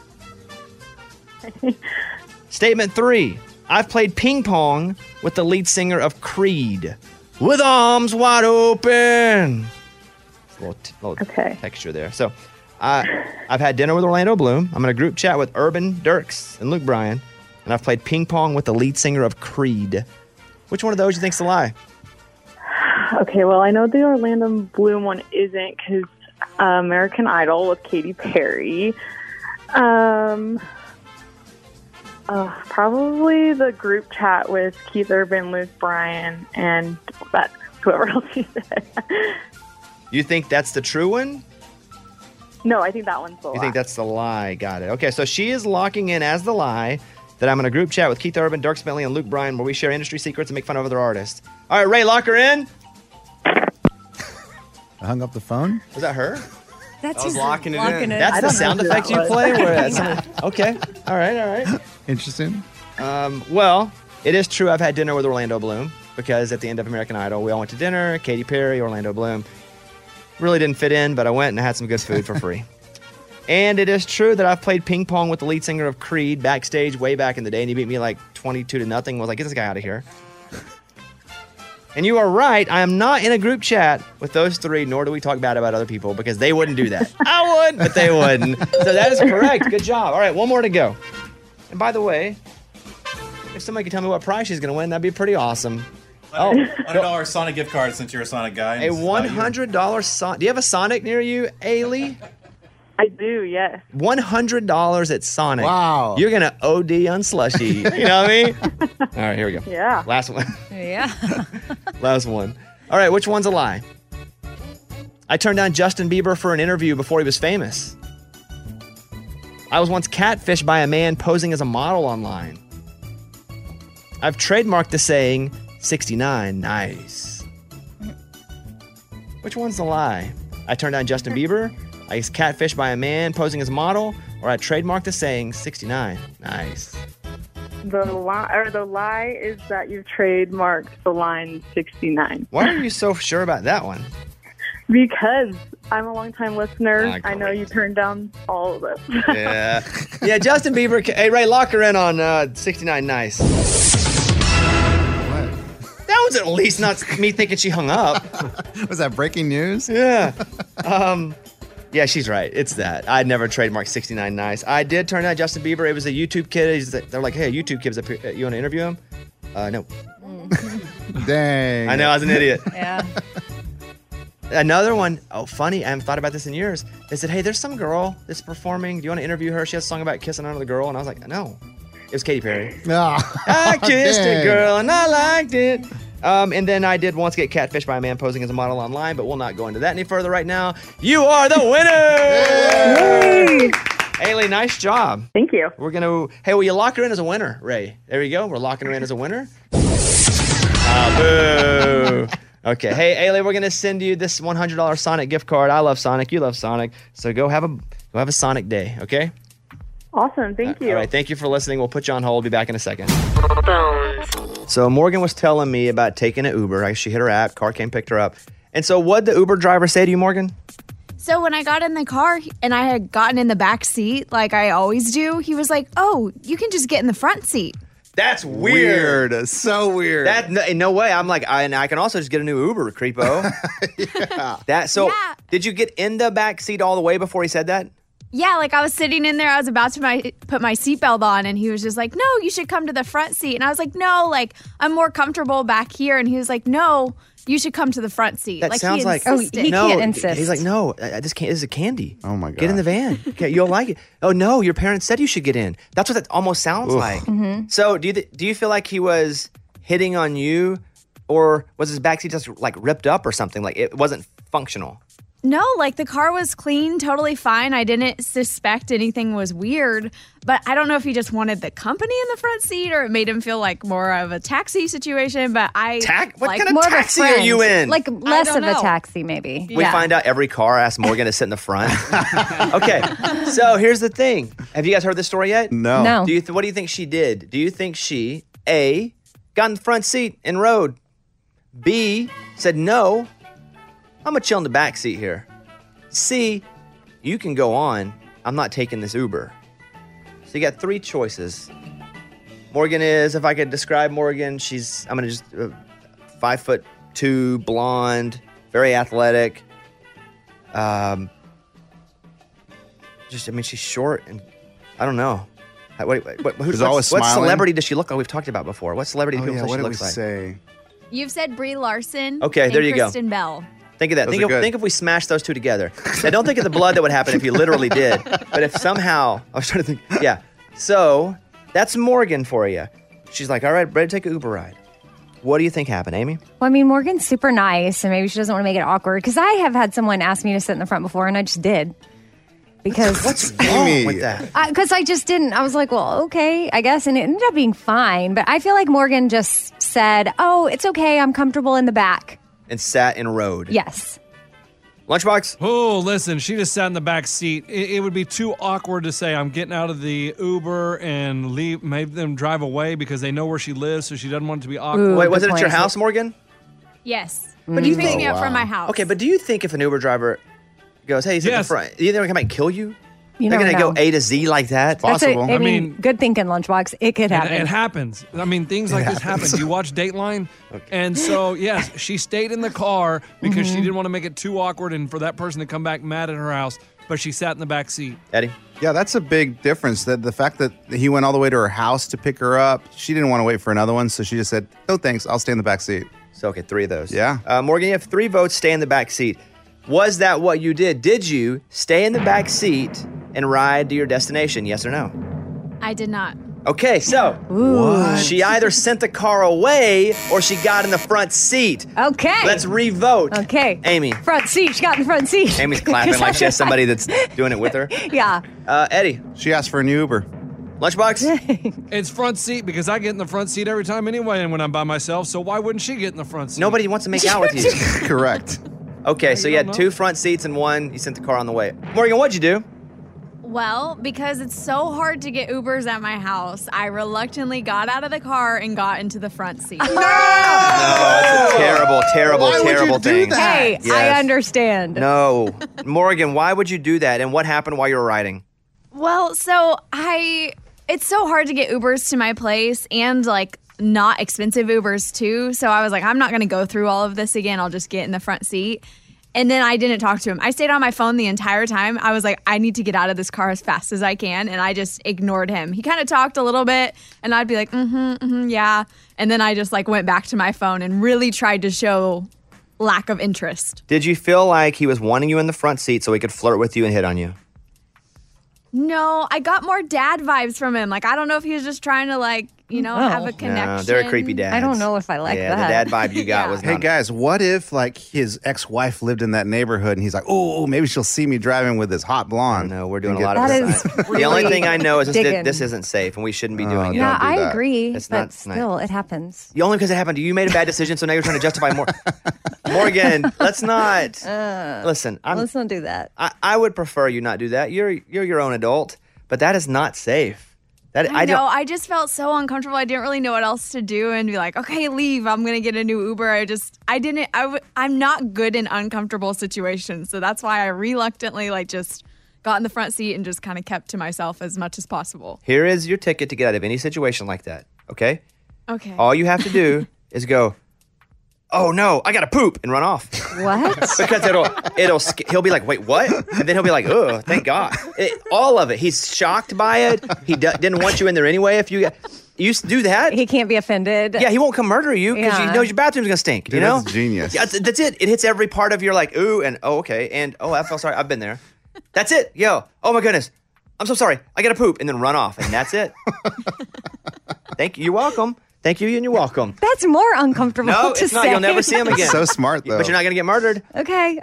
Statement 3. I've played ping pong with the lead singer of Creed. With arms wide open. Little texture there. So, I've had dinner with Orlando Bloom. I'm in a group chat with Urban, Dierks, and Luke Bryan. And I've played ping pong with the lead singer of Creed. Which one of those do you think's a lie? Okay, well, I know the Orlando Bloom one isn't because American Idol with Katy Perry. Probably the group chat with Keith Urban, Luke Bryan, and whoever else you said. You think that's the true one? No, I think that one's the lie. You think that's the lie. Got it. Okay, so she is locking in as the lie that I'm in a group chat with Keith Urban, Dierks Bentley, and Luke Bryan where we share industry secrets and make fun of other artists. All right, Ray, lock her in. I hung up the phone? Was that her? That's I was just locking it locking in. it. That's I the don't sound know who effect that you was. play? Okay. All right. Interesting. Well, it is true I've had dinner with Orlando Bloom because at the end of American Idol, we all went to dinner. Katy Perry, Orlando Bloom. Really didn't fit in, but I went and I had some good food for free. And it is true that I've played ping pong with the lead singer of Creed backstage way back in the day, and he beat me like 22-0. I was like, get this guy out of here. And you are right. I am not in a group chat with those 3, nor do we talk bad about other people because they wouldn't do that. I would, but they wouldn't. So that is correct. Good job. All right, one more to go. And by the way, if somebody could tell me what prize she's going to win, that'd be pretty awesome. Oh, $100 Sonic gift card since you're a Sonic guy. A $100 Sonic. Do you have a Sonic near you, Ailey? I do, yes. $100 at Sonic. Wow. You're going to OD on slushy. You know what I mean? All right, here we go. Yeah. Last one. Yeah. Last one. All right, which one's a lie? I turned down Justin Bieber for an interview before he was famous. I was once catfished by a man posing as a model online. I've trademarked the saying, 69, nice. Which one's the lie? I turned down Justin Bieber, I was catfished by a man posing as a model, or I trademarked the saying, 69, nice. The lie is that you've trademarked the line 69. Why are you so sure about that one? Because I'm a longtime listener. I know you turned down all of this. Yeah, Justin Bieber. Hey, Ray, lock her in on 69 nice. That was at least not me thinking she hung up. Was that breaking news? Yeah. Yeah, she's right. It's that. I'd never trademarked 69 nice. I did turn down Justin Bieber. It was a YouTube kid. They're like, hey, YouTube kid's up here. You want to interview him? No. Dang. I know, I was an idiot. Yeah. Another one, funny, I haven't thought about this in years. They said, hey, there's some girl that's performing. Do you want to interview her? She has a song about kissing another girl. And I was like, no. It was Katy Perry. No. I kissed a girl and I liked it. And then I did once get catfished by a man posing as a model online, but we'll not go into that any further right now. You are the winner! Haley, nice job. Thank you. We're going to, hey, will you lock her in as a winner, Ray? There you go. We're locking her in as a winner. Boo. Okay. Hey, Haley, we're going to send you this $100 Sonic gift card. I love Sonic. You love Sonic. So go have a Sonic day, okay? Awesome. Thank you. All right. Thank you for listening. We'll put you on hold. Be back in a second. So Morgan was telling me about taking an Uber. She hit her app. Car came, picked her up. And so what'd the Uber driver say to you, Morgan? So when I got in the car and I had gotten in the back seat like I always do, he was like, "Oh, you can just get in the front seat." That's weird. So weird. No way. I'm like, I can also just get a new Uber, creepo. Did you get in the back seat all the way before he said that? Yeah, like I was sitting in there, I was about to put my seatbelt on, and he was just like, "No, you should come to the front seat." And I was like, "No, like I'm more comfortable back here." And he was like, "No, you should come to the front seat." That like, sounds like he can't insist. He's like, "No, this is a candy. Oh my god, get in the van. Okay, you'll like it." "Oh no, your parents said you should get in." That's what that almost sounds like. Mm-hmm. So do you feel like he was hitting on you, or was his backseat just like ripped up or something? Like it wasn't functional. No, like the car was clean, totally fine. I didn't suspect anything was weird, but I don't know if he just wanted the company in the front seat or it made him feel like more of a taxi situation. But what kind of taxi are you in? Like less of a taxi, maybe. We find out every car asks Morgan to sit in the front. Okay, so here's the thing. Have you guys heard this story yet? No. No. What do you think she did? Do you think she, A, got in the front seat and rode, B, said, "No, I'm going to chill in the back seat here," C, "You can go on. I'm not taking this Uber"? So you got three choices. Morgan is, if I could describe Morgan, I'm going to just 5'2", blonde, very athletic. She's short and I don't know. What celebrity does she look like? We've talked about before. What celebrity do people say she looks like? Say? You've said Brie Larson. Okay, and there you go. Kristen Bell. Think of that. Think if we smashed those two together. Now, don't think of the blood that would happen if you literally did. But if somehow, I was trying to think, yeah. So that's Morgan for you. She's like, all right, ready to take an Uber ride. What do you think happened, Amy? Well, I mean, Morgan's super nice, and maybe she doesn't want to make it awkward. Because I have had someone ask me to sit in the front before, and I just did. Because what's wrong with that? Because I just didn't. I was like, well, okay, I guess. And it ended up being fine. But I feel like Morgan just said, "Oh, it's okay. I'm comfortable in the back." And sat and rode. Yes. Lunchbox? Oh, listen, she just sat in the back seat. It would be too awkward to say, I'm getting out of the Uber and make them drive away because they know where she lives, so she doesn't want it to be awkward. Wait, was it at your house, Morgan? Yes. But you picked me up from my house. Okay, but do you think if an Uber driver goes, "Hey, he's in the front," do you think they might kill you? You They're never going to know. go A to Z like that? Possible. I mean, good thinking, Lunchbox. It could happen. It happens. I mean, things like this happen. You watch Dateline? Okay. And so, yes, she stayed in the car because she didn't want to make it too awkward and for that person to come back mad at her house, but she sat in the back seat. Eddie? Yeah, that's a big difference. That the fact that he went all the way to her house to pick her up, she didn't want to wait for another one, so she just said, "No, thanks. I'll stay in the back seat." So, okay, three of those. Yeah. Morgan, you have 3 votes, stay in the back seat. Was that what you did? Did you stay in the back seat and ride to your destination? Yes or no? I did not. Okay, so What? She either sent the car away or she got in the front seat. Okay. Let's revote. Okay. Amy. Front seat. She got in the front seat. Amy's clapping like she has somebody that's doing it with her. Yeah. Eddie. She asked for a new Uber. Lunchbox? It's front seat because I get in the front seat every time anyway and when I'm by myself, so why wouldn't she get in the front seat? Nobody wants to make out with you. Correct. Okay, so you had 2 front seats and 1, you sent the car on the way. Morgan, what'd you do? Well, because it's so hard to get Ubers at my house, I reluctantly got out of the car and got into the front seat. No, that's a terrible thing. Hey, Yes. I understand. No. Morgan, why would you do that? And what happened while you were riding? Well, so it's so hard to get Ubers to my place and like not expensive Ubers too. So I was like, I'm not going to go through all of this again. I'll just get in the front seat. And then I didn't talk to him. I stayed on my phone the entire time. I was like, I need to get out of this car as fast as I can. And I just ignored him. He kind of talked a little bit and I'd be like, yeah. And then I just like went back to my phone and really tried to show lack of interest. Did you feel like he was wanting you in the front seat so he could flirt with you and hit on you? No, I got more dad vibes from him. Like, I don't know if he was just trying to like have a connection. No, they're creepy dads. I don't know if I like yeah, that. the dad vibe you got was Hey not. guys, what if like his ex-wife lived in that neighborhood and he's like, oh, maybe she'll see me driving with this hot blonde. No, we're doing a And lot get- of this. The only thing I know is this isn't safe, and we shouldn't be doing it. Yeah, I agree, It's but not still, it happens. The only because it happened to you, you made a bad decision, so now you're trying to justify more. Morgan, let's not. Listen, let's not do that. I would prefer you not do that. You're your own adult, but that is not safe. I know. I just felt so uncomfortable. I didn't really know what else to do and be like, okay, leave. I'm going to get a new Uber. I'm not good in uncomfortable situations. So that's why I reluctantly just got in the front seat and just kind of kept to myself as much as possible. Here is your ticket to get out of any situation like that. Okay? Okay. All you have to do is go, oh no, I got to poop, and run off. What? Because he'll be like, wait, what? And then he'll be like, oh, thank God. All of it. He's shocked by it. He didn't want you in there anyway. If you do that, he can't be offended. Yeah, he won't come murder you because he knows your bathroom's gonna stink. Dude, you know, that's genius. Yeah, that's it. It hits every part of your like, ooh, and oh, okay, and oh, I feel sorry. I've been there. That's it. Yo, oh my goodness, I'm so sorry. I gotta poop, and then run off, and that's it. Thank you. You're welcome. Thank you, and you're welcome. That's more uncomfortable No, to it's not. say. You'll never see him again. So smart, though. But you're not going to get murdered. Okay.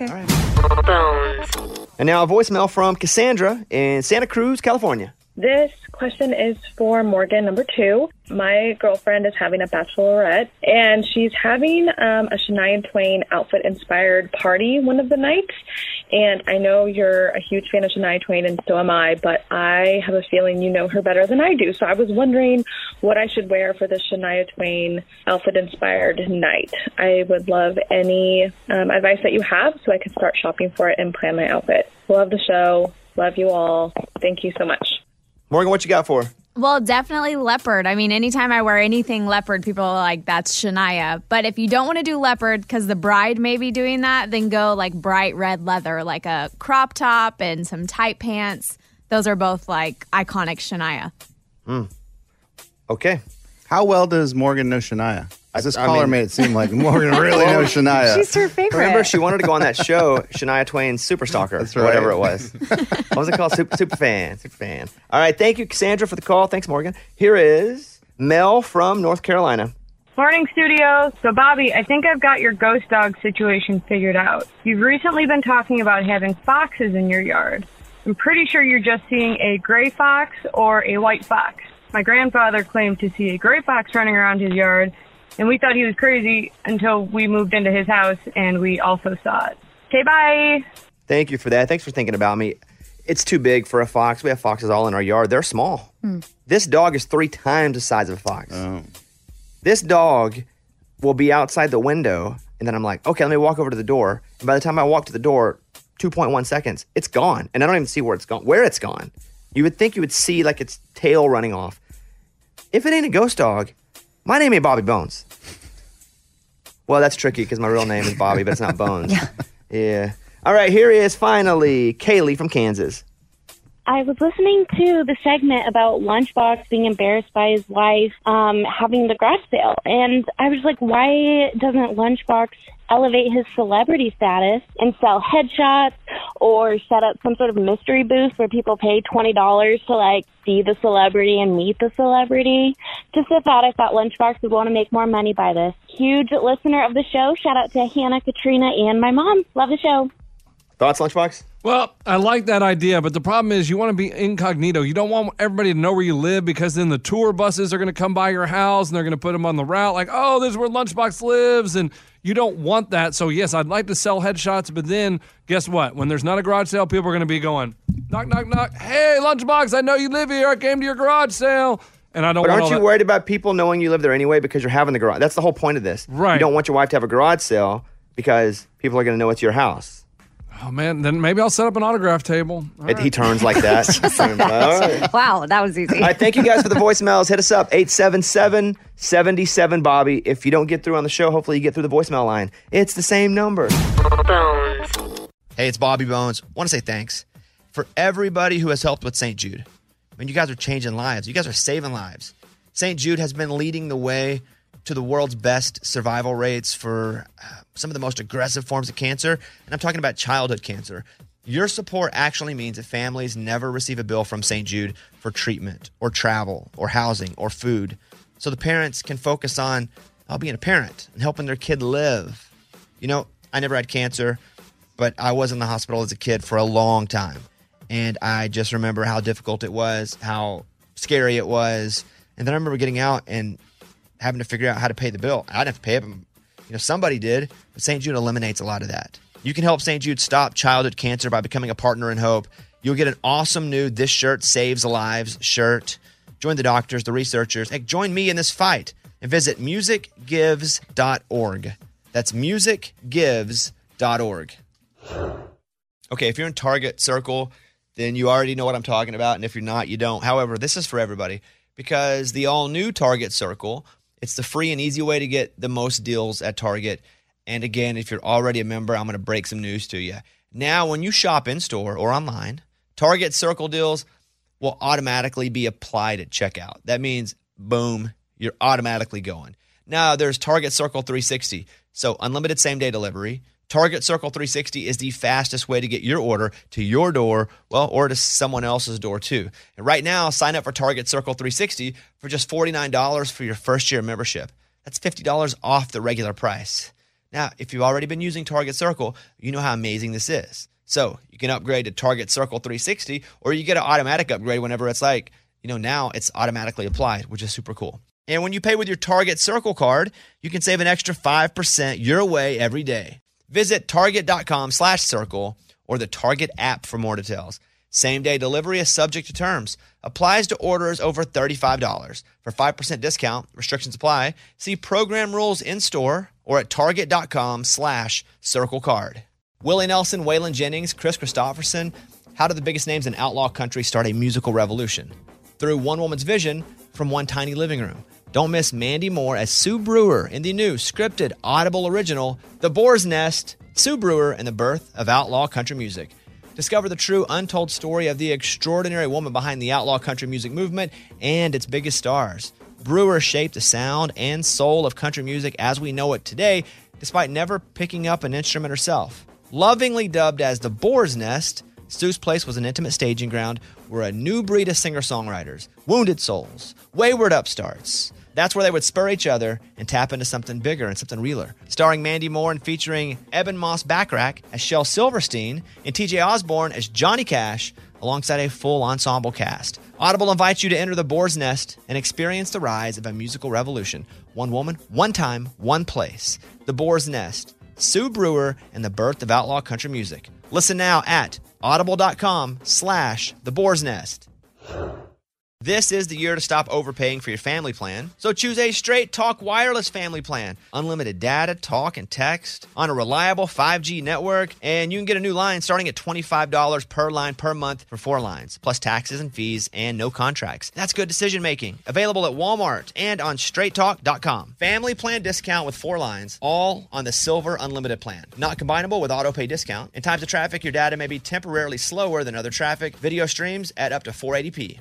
And now a voicemail from Cassandra in Santa Cruz, California. This question is for Morgan, number 2. My girlfriend is having a bachelorette, and she's having a Shania Twain outfit-inspired party one of the nights. And I know you're a huge fan of Shania Twain, and so am I, but I have a feeling you know her better than I do. So I was wondering what I should wear for the Shania Twain outfit-inspired night. I would love any advice that you have so I can start shopping for it and plan my outfit. Love the show. Love you all. Thank you so much. Morgan, what you got for her? Well, definitely leopard. I mean, anytime I wear anything leopard, people are like, that's Shania. But if you don't want to do leopard because the bride may be doing that, then go like bright red leather, like a crop top and some tight pants. Those are both like iconic Shania. Okay. How well does Morgan know Shania? This caller made it seem like Morgan really knows Shania. She's her favorite. Remember, she wanted to go on that show, Shania Twain's Super Stalker, That's or right. whatever it was. What was it called? Super fan. All right, thank you, Cassandra, for the call. Thanks, Morgan. Here is Mel from North Carolina. Morning, studio. So, Bobby, I think I've got your ghost dog situation figured out. You've recently been talking about having foxes in your yard. I'm pretty sure you're just seeing a gray fox or a white fox. My grandfather claimed to see a gray fox running around his yard, and we thought he was crazy until we moved into his house and we also saw it. Okay, bye. Thank you for that. Thanks for thinking about me. It's too big for a fox. We have foxes all in our yard. They're small. This dog is 3 times the size of a fox. This dog will be outside the window, and then I'm like, okay, let me walk over to the door. And by the time I walk to the door, 2.1 seconds, it's gone. And I don't even see where it's gone. You would think you would see like its tail running off. If it ain't a ghost dog, my name ain't Bobby Bones. Well, that's tricky because my real name is Bobby, but it's not Bones. Yeah. All right, here is finally Kaylee from Kansas. I was listening to the segment about Lunchbox being embarrassed by his wife having the garage sale. And I was like, why doesn't Lunchbox elevate his celebrity status and sell headshots or set up some sort of mystery booth where people pay $20 to like see the celebrity and meet the celebrity? Just a thought. I thought Lunchbox would want to make more money by this. Huge listener of the show. Shout out to Hannah, Katrina, and my mom. Love the show. Thoughts, Lunchbox? Well, I like that idea, but the problem is you want to be incognito. You don't want everybody to know where you live because then the tour buses are going to come by your house and they're going to put them on the route like, oh, this is where Lunchbox lives, and you don't want that. So, yes, I'd like to sell headshots, but then guess what? When there's not a garage sale, people are going to be going, knock, knock, knock. Hey, Lunchbox, I know you live here. I came to your garage sale. And I don't But want aren't all you that. worried about people knowing you live there anyway because you're having the garage? That's the whole point of this. Right. You don't want your wife to have a garage sale because people are going to know it's your house. Oh, man, then maybe I'll set up an autograph table. All right. He turns like that. All right. Wow, that was easy. All right, thank you guys for the voicemails. Hit us up, 877-77-BOBBY. If you don't get through on the show, hopefully you get through the voicemail line. It's the same number. Hey, it's Bobby Bones. I want to say thanks for everybody who has helped with St. Jude. I mean, you guys are changing lives. You guys are saving lives. St. Jude has been leading the way to the world's best survival rates for some of the most aggressive forms of cancer. And I'm talking about childhood cancer. Your support actually means that families never receive a bill from St. Jude for treatment or travel or housing or food. So the parents can focus on being a parent and helping their kid live. You know, I never had cancer, but I was in the hospital as a kid for a long time. And I just remember how difficult it was, how scary it was. And then I remember getting out and having to figure out how to pay the bill. I didn't have to pay it, but somebody did. But St. Jude eliminates a lot of that. You can help St. Jude stop childhood cancer by becoming a partner in hope. You'll get an awesome new This Shirt Saves Lives shirt. Join the doctors, the researchers. Hey, join me in this fight and visit musicgives.org. That's musicgives.org. Okay, if you're in Target Circle, then you already know what I'm talking about. And if you're not, you don't. However, this is for everybody because the all-new Target Circle, it's the free and easy way to get the most deals at Target. And again, if you're already a member, I'm going to break some news to you. Now, when you shop in-store or online, Target Circle deals will automatically be applied at checkout. That means, boom, you're automatically going. Now, there's Target Circle 360, so unlimited same-day delivery. Target Circle 360 is the fastest way to get your order to your door, or to someone else's door too. And right now, sign up for Target Circle 360 for just $49 for your first year membership. That's $50 off the regular price. Now, if you've already been using Target Circle, you know how amazing this is. So you can upgrade to Target Circle 360, or you get an automatic upgrade whenever it's now it's automatically applied, which is super cool. And when you pay with your Target Circle card, you can save an extra 5% your way every day. Visit target.com/circle or the Target app for more details. Same-day delivery is subject to terms. Applies to orders over $35. For 5% discount, restrictions apply. See program rules in-store or at target.com/circlecard. Willie Nelson, Waylon Jennings, Chris Christopherson. How did the biggest names in outlaw country start a musical revolution? Through one woman's vision from one tiny living room. Don't miss Mandy Moore as Sue Brewer in the new scripted Audible original, The Boar's Nest, Sue Brewer and the Birth of Outlaw Country Music. Discover the true untold story of the extraordinary woman behind the outlaw country music movement and its biggest stars. Brewer shaped the sound and soul of country music as we know it today, despite never picking up an instrument herself. Lovingly dubbed as The Boar's Nest, Sue's place was an intimate staging ground where a new breed of singer-songwriters, wounded souls, wayward upstarts, that's where they would spur each other and tap into something bigger and something realer. Starring Mandy Moore and featuring Eben Moss Backrack as Shel Silverstein and TJ Osborne as Johnny Cash, alongside a full ensemble cast. Audible invites you to enter the Boar's Nest and experience the rise of a musical revolution. One woman, one time, one place. The Boar's Nest, Sue Brewer, and the birth of outlaw country music. Listen now at audible.com/The Boar's Nest. This is the year to stop overpaying for your family plan. So choose a Straight Talk Wireless family plan. Unlimited data, talk, and text on a reliable 5G network. And you can get a new line starting at $25 per line per month for 4 lines, plus taxes and fees and no contracts. That's good decision making. Available at Walmart and on straighttalk.com. Family plan discount with 4 lines, all on the Silver Unlimited plan. Not combinable with auto pay discount. In times of traffic, your data may be temporarily slower than other traffic. Video streams at up to 480p.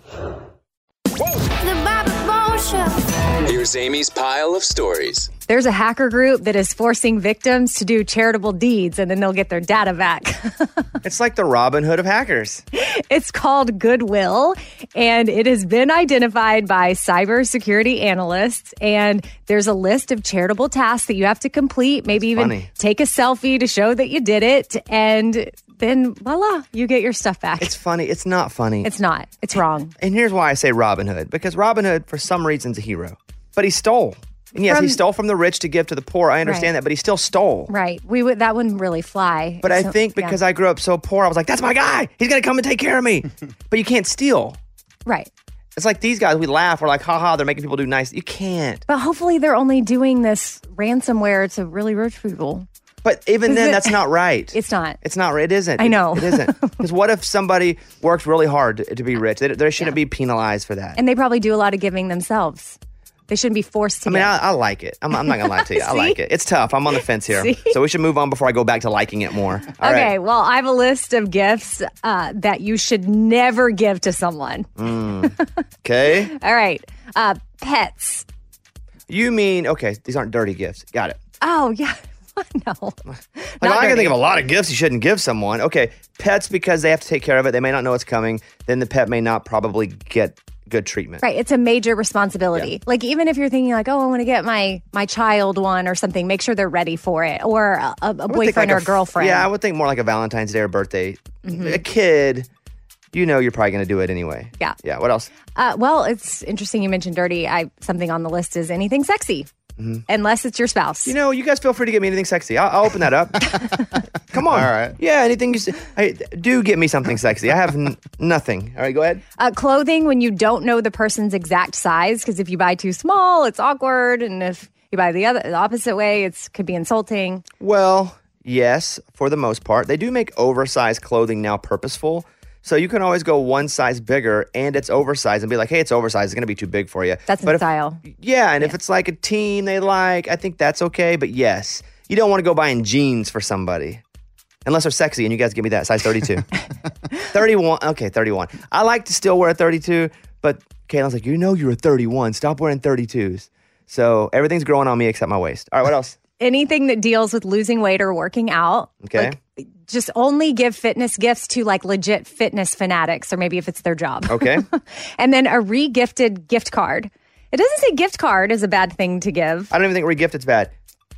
The Bobby Bones Show. Here's Amy's pile of stories. There's a hacker group that is forcing victims to do charitable deeds and then they'll get their data back. It's like the Robin Hood of hackers. It's called Goodwill, and it has been identified by cybersecurity analysts. And there's a list of charitable tasks that you have to complete, maybe even take a selfie to show that you did it. And then voila, you get your stuff back. It's funny. It's not funny. It's not. It's wrong. And here's why I say Robin Hood. Because Robin Hood, for some reason, is a hero. But he stole. And yes, he stole from the rich to give to the poor. I understand that, but he still stole. Right. That wouldn't really fly. But I think because I grew up so poor, I was like, that's my guy. He's going to come and take care of me. But you can't steal. Right. It's like these guys, we laugh. We're like, haha, they're making people do nice. You can't. But hopefully they're only doing this ransomware to really rich people. But even then, that's not right. It's not. It's not right. It isn't. I know. It isn't. Because what if somebody works really hard to be rich? They shouldn't be penalized for that. And they probably do a lot of giving themselves. They shouldn't be forced to. I like it. I'm not going to lie to you. I like it. It's tough. I'm on the fence here. So we should move on before I go back to liking it more. All okay. right. Well, I have a list of gifts that you should never give to someone. Okay. All right. Pets. You mean, okay, these aren't dirty gifts. Got it. Oh, yeah. Like, I can think of a lot of gifts you shouldn't give someone. Okay, pets because they have to take care of it. They may not know it's coming. Then the pet may not probably get good treatment. Right. It's a major responsibility. Yeah. Like, even if you're thinking like, oh, I want to get my child one or something, make sure they're ready for it. Or a boyfriend or a girlfriend. Yeah, I would think more like a Valentine's Day or birthday. Mhm. A kid, you know you're probably going to do it anyway. Yeah. Yeah, what else? Well, it's interesting you mentioned dirty. Something on the list is anything sexy. Unless it's your spouse. You know, you guys feel free to get me anything sexy. I'll open that up. Come on. All right. Yeah, anything you say. Hey, do get me something sexy. I have nothing. All right, go ahead. Clothing when you don't know the person's exact size, because if you buy too small, it's awkward, and if you buy the opposite way, it could be insulting. Well, yes, for the most part. They do make oversized clothing now purposeful. So you can always go one size bigger and it's oversized and be like, hey, it's oversized. It's going to be too big for you. That's in style. Yeah, and if it's like a teen they like, I think that's okay. But yes, you don't want to go buying jeans for somebody. Unless they're sexy and you guys give me that, size 32. 31. Okay, 31. I like to still wear a 32, but Caitlin's like, you know you're a 31. Stop wearing 32s. So everything's growing on me except my waist. All right, what else? Anything that deals with losing weight or working out. Okay. Like, just only give fitness gifts to like legit fitness fanatics, or maybe if it's their job. Okay. And then a re-gifted gift card. It doesn't say gift card is a bad thing to give. I don't even think re-gifted's bad.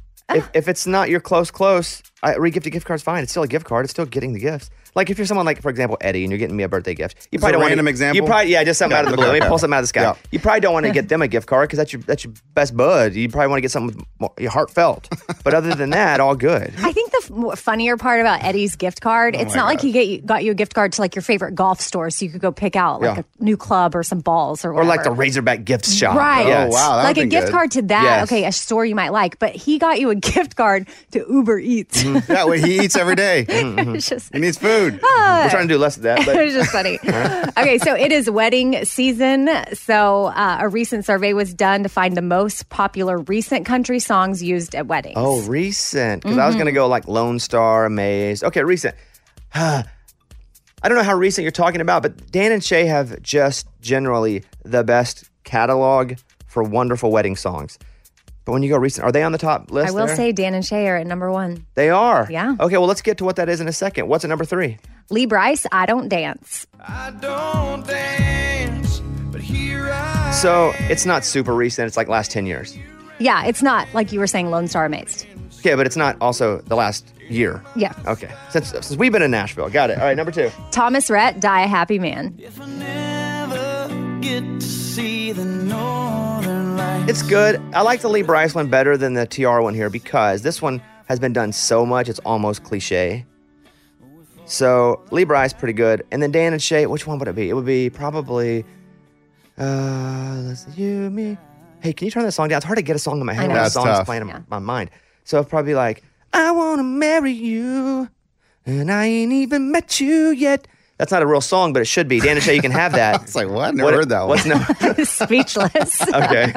If it's not your close, re-gifted gift card's fine. It's still a gift card. It's still getting the gifts. Like if you're someone like, for example, Eddie, and you're getting me a birthday gift. You Is it a random example? You probably, just something out of the blue. Let me pull something out of the sky. Yeah. You probably don't want to get them a gift card because that's your best bud. You probably want to get something more heartfelt. But other than that, all good. I think the funnier part about Eddie's gift card, it's not like he got you a gift card to like your favorite golf store, so you could go pick out like a new club or some balls or Or whatever. like the Razorback gift shop. Right. Yes. Oh, wow. Like a gift card to that. Yes. Okay, a store you might like, but he got you a gift card to Uber Eats. Yeah, well, he eats every day. It's just He needs food. We're trying to do less of that. it But was just funny. Okay, so it is wedding season. So a recent survey was done to find the most popular recent country songs used at weddings. Oh, recent. Because I was going to go like Lone Star, Amazed. Okay, recent. I don't know how recent you're talking about, but Dan and Shay have just generally the best catalog for wonderful wedding songs. But when you go recent, are they on the top list? I will there? say Dan and Shay are at number 1. They are? Yeah. Okay, well, let's get to what that is in a second. What's at number 3? Lee Bryce, I Don't Dance. I don't dance, but here I So it's not super recent. It's like last 10 years. Yeah, it's not like you were saying Lone Star Amazed. Okay, but it's not also the last year. Yeah. Okay. Since we've been in Nashville. Got it. All right, number 2. Thomas Rhett, Die a Happy Man. get to see the northern lights. It's good. I like the Lee Bryce one better than the TR one here because this one has been done so much it's almost cliche. So Lee Bryce, pretty good. And then Dan and Shay, which one would it be? It would be probably let's see, you, me. Hey, can you turn that song down? It's hard to get a song in my head I know. when the That's song's tough. playing in my mind. So it'd probably be like, I want to marry you, and I ain't even met you yet. That's not a real song, but it should be. Dan and Shay, you can have that. It's like, what? Never heard that one. What's no? Speechless. Okay.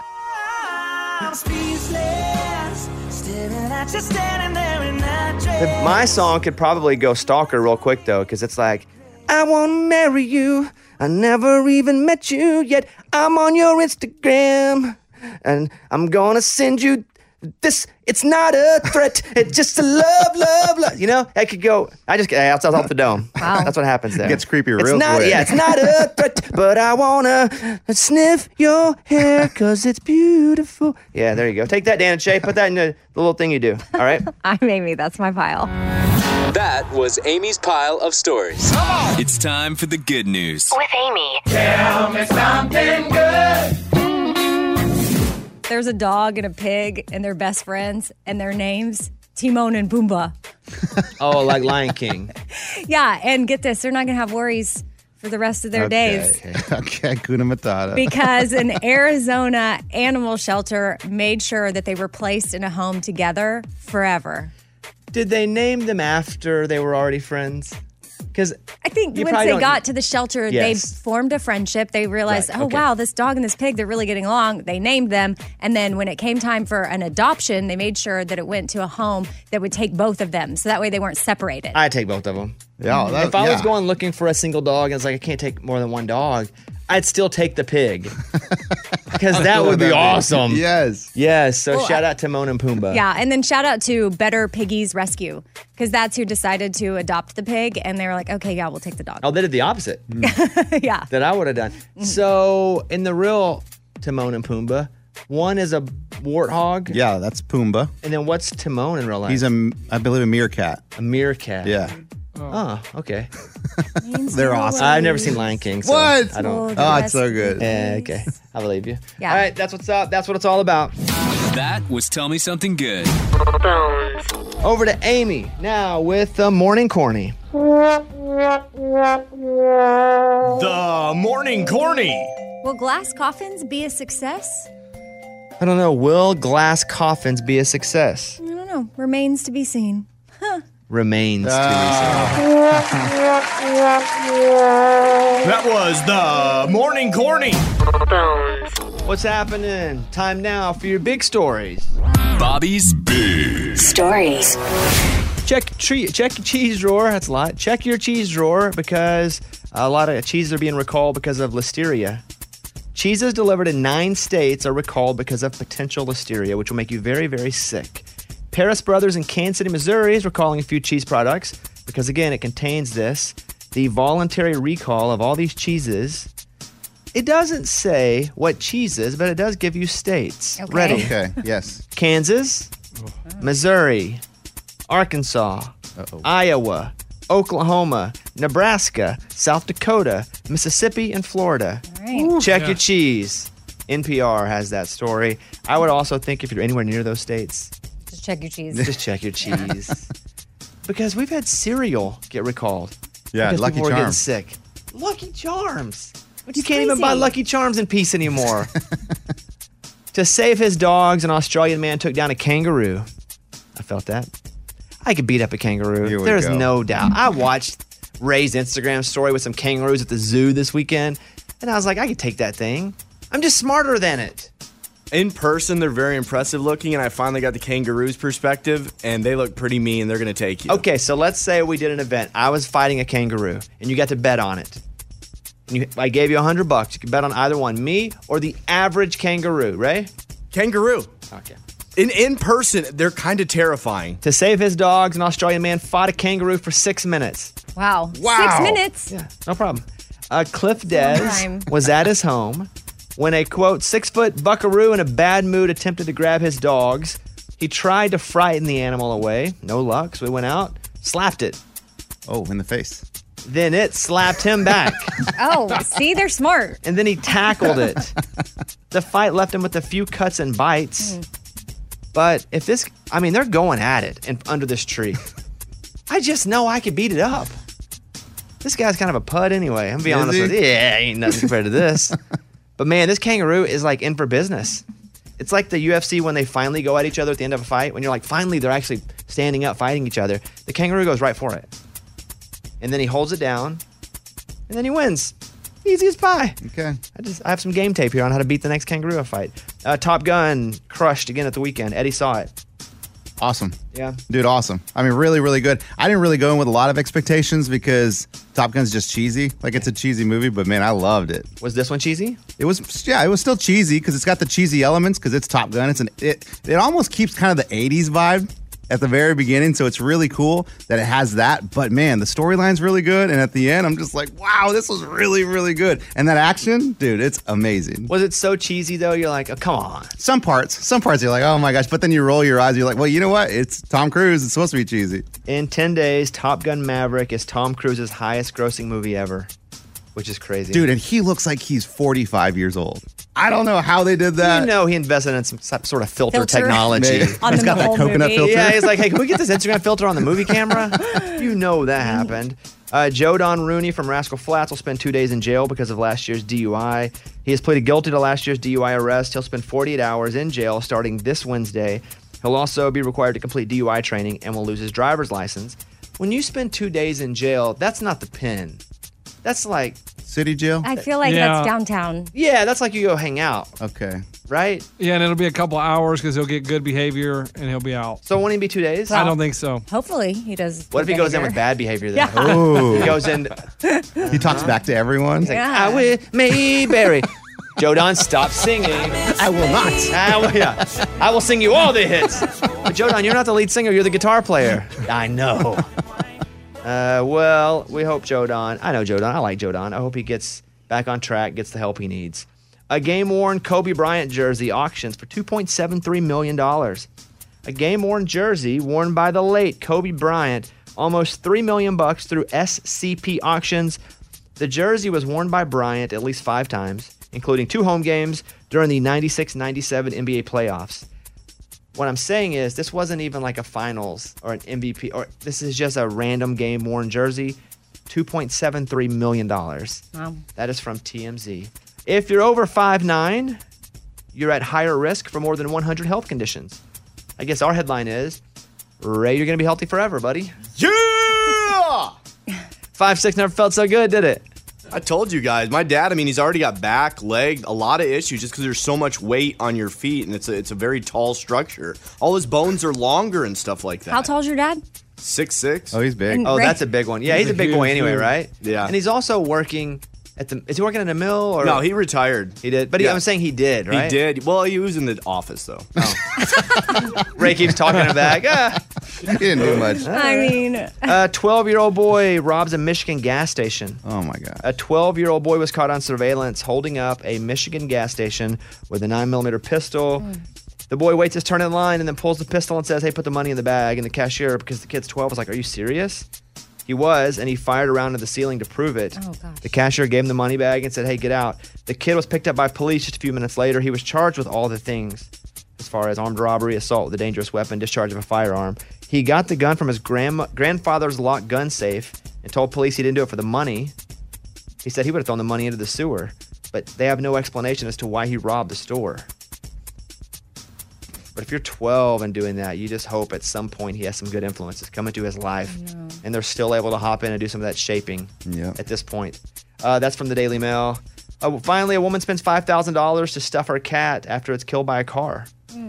I'm speechless, staring at you standing there in that dress. My song could probably go stalker real quick, though, because it's like, I want to marry you. I never even met you yet. I'm on your Instagram, and I'm going to send you this. It's not a threat. It's just a love. You know, I could go. That's off the dome. Wow. That's what happens there. It gets creepy It's real not, quick. Yeah, it's not a threat, but I want to sniff your hair because it's beautiful. Yeah, there you go. Take that, Dan and Shay. Put that in the little thing you do. All right? I'm Amy. That's my pile. That was Amy's pile of stories. It's time for the good news. With Amy. Tell me something good. There's a dog and a pig, and they're best friends, and their names, Timon and Pumbaa. Oh, like Lion King. Yeah, and get this, they're not going to have worries for the rest of their days. Okay, Kuna Matata. Because an Arizona animal shelter made sure that they were placed in a home together forever. Did they name them after they were already friends? Because I think You once probably they don't- got to the shelter, Yes. they formed a friendship. They realized, Right, oh, okay. wow, this dog and this pig, they're really getting along. They named them. And then when it came time for an adoption, they made sure that it went to a home that would take both of them. So that way they weren't separated. I take both of them. Yeah, If I was going looking for a single dog and it's like I can't take more than one dog, I'd still take the pig. Because that would be awesome. Yes. Yes. So Well, shout out Timon and Pumbaa. Yeah, and then shout out to Better Piggies Rescue because that's who decided to adopt the pig, and they were like, okay, yeah, we'll take the dog. Oh, they did the opposite. Yeah. That I would have done. So in the real Timon and Pumbaa, one is a warthog. Yeah, that's Pumbaa. And then what's Timon in real life? He's I believe, a meerkat. A meerkat. Yeah. Oh, okay. They're awesome. I've never seen Lion King. So What? I don't. Oh, it's so good. Yeah, okay. I believe you. Yeah. All right, that's what's up. That's what it's all about. That was Tell Me Something Good. Over to Amy now with the Morning Corny. The Morning Corny. Will glass coffins be a success? I don't know. Will glass coffins be a success? I don't know. Remains to be seen. Remains to be seen. That was the Morning Corny. What's happening? Time now for your big stories. Bobby's Big Stories. Check your cheese drawer. That's a lot. Check your cheese drawer because a lot of cheeses are being recalled because of listeria. Cheeses delivered in 9 states are recalled because of potential listeria, which will make you very, very sick. Paris Brothers in Kansas City, Missouri is recalling a few cheese products because, again, it contains this. The voluntary recall of all these cheeses. It doesn't say what cheeses, but it does give you states. Okay. Ready? Okay, yes. Kansas, Missouri, Arkansas, Iowa, Oklahoma, Nebraska, South Dakota, Mississippi, and Florida. All right. Check your cheese. NPR has that story. I would also think if you're anywhere near those states, Just check your cheese. just check your cheese. Because we've had cereal get recalled. Yeah, because Lucky people were getting Charms. sick. Lucky Charms. Which You is can't even buy crazy. Lucky Charms in peace anymore. To save his dogs, an Australian man took down a kangaroo. I felt that. I could beat up a kangaroo. Here we There's go. no doubt. I watched Ray's Instagram story with some kangaroos at the zoo this weekend, and I was like, I could take that thing. I'm just smarter than it. In person, they're very impressive looking, and I finally got the kangaroo's perspective, and they look pretty mean. They're going to take you. Okay, so let's say we did an event. I was fighting a kangaroo, and you got to bet on it. And I gave you $100. You could bet on either one, me or the average kangaroo, right? Kangaroo. Okay. In person, they're kind of terrifying. To save his dogs, an Australian man fought a kangaroo for 6 minutes. Wow. Wow. 6 minutes. Yeah, no problem. Cliff Des time. was at his home when a, quote, 6-foot buckaroo in a bad mood attempted to grab his dogs. He tried to frighten the animal away. No luck, so he went out, slapped it. Oh, in the face. Then it slapped him back. Oh, see, they're smart. And then he tackled it. The fight left him with a few cuts and bites. But if this, I mean, they're going at it under this tree. I just know I could beat it up. This guy's kind of a pud anyway. I'm gonna be honest with you. Yeah, ain't nothing compared to this. But man, this kangaroo is like in for business. It's like the UFC when they finally go at each other at the end of a fight. When you're like, finally, they're actually standing up, fighting each other. The kangaroo goes right for it. And then he holds it down. And then he wins. Easy as pie. Okay. I have some game tape here on how to beat the next kangaroo fight. Top Gun crushed again at the weekend. Eddie saw it. Awesome. Yeah. Dude, awesome. I mean, really, really good. I didn't really go in with a lot of expectations because Top Gun's just cheesy. Like, it's a cheesy movie, but man, I loved it. Was this one cheesy? It was, yeah, it was still cheesy because it's got the cheesy elements because it's Top Gun. It almost keeps kind of the 80s vibe at the very beginning, so it's really cool that it has that. But man, the storyline's really good, and at the end, I'm just like, wow, this was really, really good. And that action, dude, it's amazing. Was it so cheesy though? You're like, oh, come on. Some parts you're like, oh my gosh, but then you roll your eyes, you're like, well, you know what? It's Tom Cruise. It's supposed to be cheesy. In 10 days, Top Gun Maverick is Tom Cruise's highest grossing movie ever, which is crazy. Dude, and he looks like he's 45 years old. I don't know how they did that. You know he invested in some sort of filter technology. On He's the got that whole coconut movie. filter. Yeah, he's like, hey, can we get this Instagram filter on the movie camera? You know that happened. Joe Don Rooney from Rascal Flatts will spend 2 days in jail because of last year's DUI. He has pleaded guilty to last year's DUI arrest. He'll spend 48 hours in jail starting this Wednesday. He'll also be required to complete DUI training and will lose his driver's license. When you spend 2 days in jail, that's not the pen. That's like... City jail? I feel like Yeah. that's downtown. Yeah, that's like you go hang out. Okay. right? Yeah, and it'll be a couple hours because he'll get good behavior and he'll be out. So it won't even be 2 days? I don't think so. Hopefully he does. What if he goes in with bad behavior then? Yeah. Ooh. He goes in. He talks back to everyone. He's like, I will, Mayberry. Joe Don, stop singing. I will not. I will sing you all the hits. But Joe Don, you're not the lead singer. You're the guitar player. I know. Well, we hope Joe Don. I know Joe Don. I like Joe Don. I hope he gets back on track, gets the help he needs. A game-worn Kobe Bryant jersey auctions for $2.73 million. A game-worn jersey worn by the late Kobe Bryant, almost $3 million through SCP auctions. The jersey was worn by Bryant at least 5 times, including 2 home games during the 96-97 NBA playoffs. What I'm saying is this wasn't even like a finals or an MVP, or this is just a random game-worn jersey. $2.73 million. Wow. That is from TMZ. If you're over 5'9", you're at higher risk for more than 100 health conditions. I guess our headline is, Ray, you're going to be healthy forever, buddy. Yeah! 5'6" never felt so good, did it? I told you guys. My dad, he's already got back, leg, a lot of issues just because there's so much weight on your feet, and it's a very tall structure. All his bones are longer and stuff like that. How tall is your dad? 6'6". Oh, he's big. Oh, that's a big one. Yeah, he's a big boy anyway, right? Yeah. And he's also working is he working in a mill? Or No, he retired. He did? But I'm saying he did, right? He did. Well, he was in the office, though. Ray keeps talking him back. He didn't do much. I mean, A 12-year-old boy robs a Michigan gas station. Oh, my God. A 12-year-old boy was caught on surveillance holding up a Michigan gas station with a 9mm pistol. The boy waits his turn in line and then pulls the pistol and says, hey, put the money in the bag. And the cashier, because the kid's 12, was like, are you serious? He was, and he fired around to the ceiling to prove it. Oh, gosh. The cashier gave him the money bag and said, hey, get out. The kid was picked up by police just a few minutes later. He was charged with all the things as far as armed robbery, assault with a dangerous weapon, discharge of a firearm. He got the gun from his grandfather's locked gun safe and told police he didn't do it for the money. He said he would have thrown the money into the sewer, but they have no explanation as to why he robbed the store. But if you're 12 and doing that, you just hope at some point he has some good influences come into his life, and they're still able to hop in and do some of that shaping at this point. That's from the Daily Mail. Finally, a woman spends $5,000 to stuff her cat after it's killed by a car.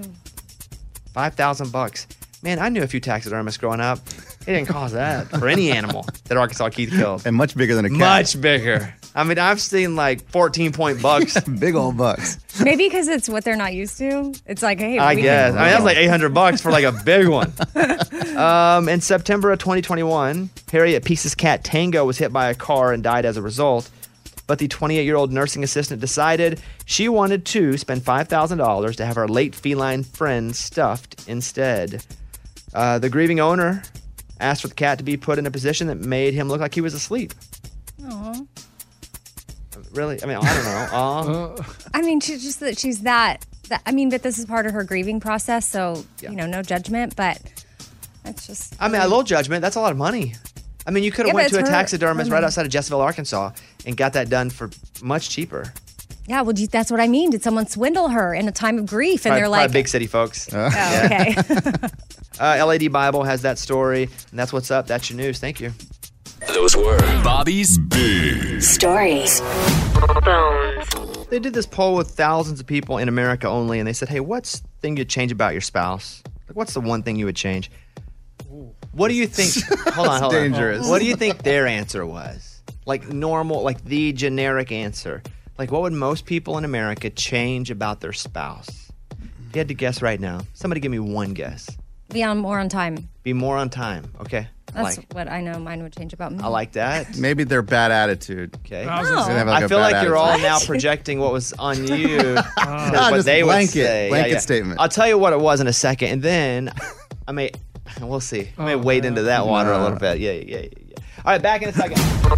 $5,000. Man, I knew a few taxidermists growing up. It didn't cost that for any animal that Arkansas Keith killed. And much bigger than a cat. Much bigger. I mean, I've seen like 14-point bucks. Big old bucks. maybe because it's what they're not used to. It's like, hey, I guess. I mean, that's like $800 for like a big one. In September of 2021, Harriet Peace's cat Tango was hit by a car and died as a result. But the 28-year-old nursing assistant decided she wanted to spend $5,000 to have her late feline friend stuffed instead. The grieving owner asked for the cat to be put in a position that made him look like he was asleep. Aw. Really? I mean, I don't know. I mean, she's that. I mean, but this is part of her grieving process, so no judgment. But it's just. I mean, a little judgment. That's a lot of money. I mean, you could have went to a taxidermist right outside of Jessville, Arkansas, and got that done for much cheaper. Yeah, well, that's what I mean. Did someone swindle her in a time of grief? And they're like, big city folks. Oh, okay. LAD Bible has that story, and that's what's up. That's your news. Thank you. Those were Bobby's Big Stories. They did this poll with thousands of people in America only, and they said, hey, what's the thing you'd change about your spouse? Like, what's the one thing you would change? What do you think? Hold on. Dangerous. What do you think their answer was? Like normal, like the generic answer. Like, what would most people in America change about their spouse? If you had to guess right now, somebody give me one guess. Be more on time. Be more on time. Okay. That's what I know mine would change about me. I like that. Maybe their bad attitude. Okay. I feel like you're all now projecting what was on you. What they would say. Blanket statement. I'll tell you what it was in a second, and then we'll see. I may wade into that water a little bit. Yeah. All right, back in a second.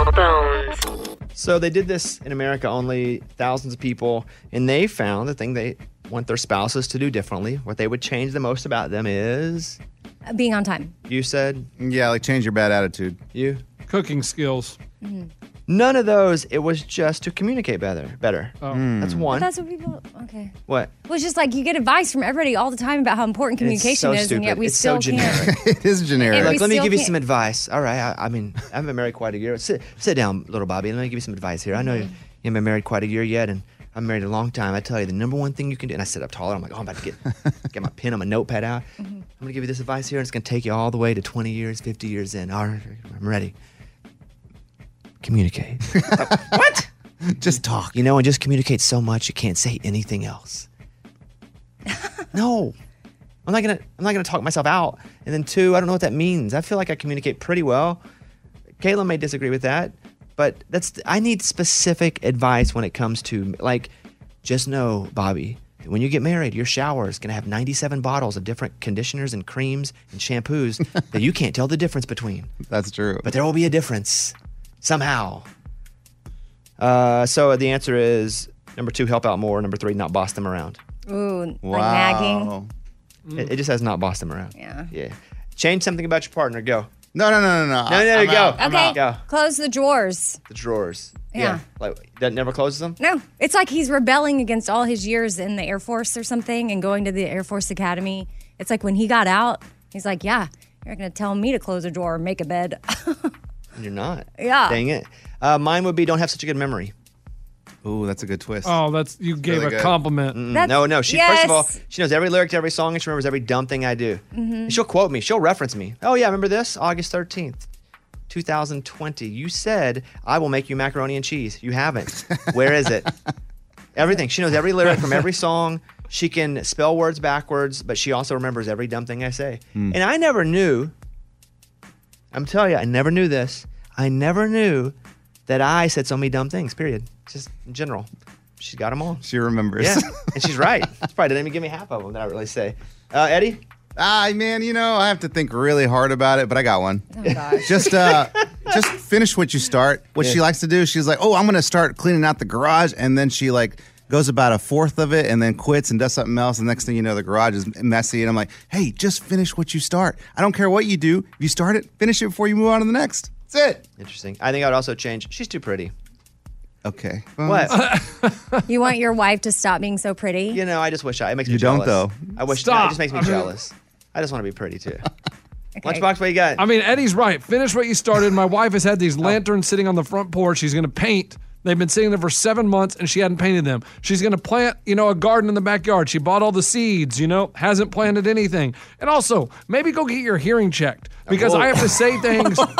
So they did this in America only, thousands of people, and they found the thing they want their spouses to do differently, what they would change the most about them is... being on time. You said? Yeah, like change your bad attitude. You? Cooking skills. Mm-hmm. None of those. It was just to communicate better. Oh. That's one. But that's what people... Okay. What? Well, it's just like you get advice from everybody all the time about how important communication is, and yet we it's still so generic. can't. It is generic. Like, let me give you some advice. All right. I mean, I've been married quite a year. Sit down, little Bobby. Let me give you some advice here. I know you haven't been married quite a year yet, and I'm married a long time. I tell you, the number one thing you can do, and I sit up taller. I'm like, oh, I'm about to get my pen and my notepad out. I'm going to give you this advice here, and it's going to take you all the way to 20 years, 50 years in. All right, I'm ready. Communicate. What? Just talk. You know, and just communicate so much you can't say anything else. No. I'm not gonna talk myself out. And then 2, I don't know what that means. I feel like I communicate pretty well. Caitlin may disagree with that, but I need specific advice when it comes to, like, just know, Bobby, when you get married, your shower is gonna have 97 bottles of different conditioners and creams and shampoos that you can't tell the difference between. That's true. But there will be a difference somehow. So the answer is number 2, help out more. Number 3, not boss them around. Ooh, like nagging. It just says not boss them around. Yeah. Yeah. Change something about your partner. Go. No. No, go. Okay, Go. close the drawers. The drawers. Yeah. Like, that never closes them? No, it's like he's rebelling against all his years in the Air Force or something and going to the Air Force Academy. It's like when he got out, he's like, yeah, you're going to tell me to close a drawer, make a bed. You're not. Yeah. Dang it. Mine would be don't have such a good memory. Ooh, that's a good twist. Oh, you gave really a good. compliment. No. She first of all, she knows every lyric to every song, and she remembers every dumb thing I do. And she'll quote me. She'll reference me. Oh yeah, remember this? August 13th, 2020. You said I will make you macaroni and cheese. You haven't. Where is it? Everything. She knows every lyric from every song. She can spell words backwards, but she also remembers every dumb thing I say. And I never knew. I'm telling you, I never knew this. I never knew that I said so many dumb things, period. Just in general. She's got them all. She remembers. Yeah, and she's right. She probably didn't even give me half of them that I really say. Eddie? Man, I have to think really hard about it, but I got one. Oh, gosh. Just finish what you start. What she likes to do, she's like, oh, I'm going to start cleaning out the garage, and then she goes about a fourth of it and then quits and does something else. And next thing you know, the garage is messy. And I'm like, hey, just finish what you start. I don't care what you do. If you start it, finish it before you move on to the next. That's it. Interesting. I think I would also change. She's too pretty. Okay. What? You want your wife to stop being so pretty? I just wish it makes me You don't, jealous. though. I wish Stop. it just makes me jealous. I just want to be pretty too. Lunchbox, what you got? I mean, Eddie's right. Finish what you started. My wife has had these lanterns sitting on the front porch. She's going to paint. They've been sitting there for 7 months, and she hadn't painted them. She's going to plant, a garden in the backyard. She bought all the seeds, hasn't planted anything. And also, maybe go get your hearing checked, because I have to say things 5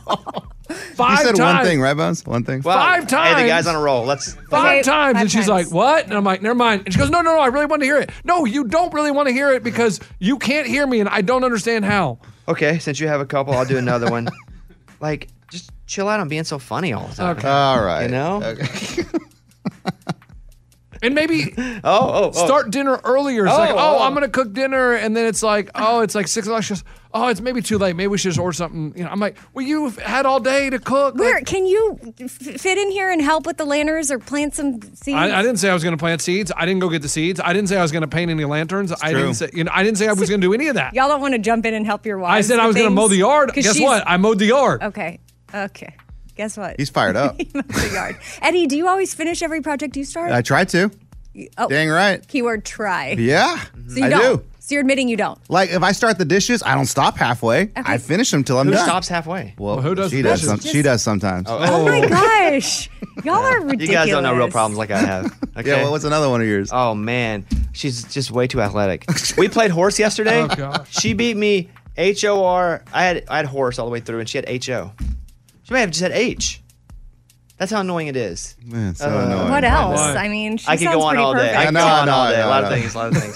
You said times. one thing, right, Bones? One thing? Well, 5 times. Hey, the guy's on a roll. Let's. 5 times. And she's times. like, what? And I'm like, never mind. And she goes, no, I really want to hear it. No, you don't really want to hear it because you can't hear me, and I don't understand how. Okay, since you have a couple, I'll do another one. Just chill out on being so funny all the time. Okay. All right. Okay. And maybe start dinner earlier. It's I'm going to cook dinner. And then it's like, it's like 6 o'clock. She goes, it's maybe too late. Maybe we should just order something. I'm like, well, you've had all day to cook. Can you fit in here and help with the lanterns or plant some seeds? I didn't say I was going to plant seeds. I didn't go get the seeds. I didn't say I was going to paint any lanterns. I didn't say I was going to do any of that. Y'all don't want to jump in and help your wife. I said I was going to mow the yard. Guess what? I mowed the yard. Okay. Guess what? He's fired up. He mowed the yard. Eddie, do you always finish every project you start? I try to. Dang right. Keyword try. Yeah, So you I don't. do. So you're admitting you don't. Like, if I start the dishes, I don't stop halfway. I finish them till I'm Who done. stops halfway? Well, who does she the does. dishes? She does sometimes. Oh my gosh. Y'all are ridiculous. You guys don't know real problems like I have. Okay. Yeah, well, what's another one of yours? Oh, man. She's just way too athletic. We played horse yesterday. Oh, gosh. She beat me HOR. I had horse all the way through, and she had HO. She may have just had H. That's how annoying it is. Man, so annoying. What else? What? I mean, she I could sounds go on pretty all day. perfect. I could go on all day. A lot of know. things. A lot of things.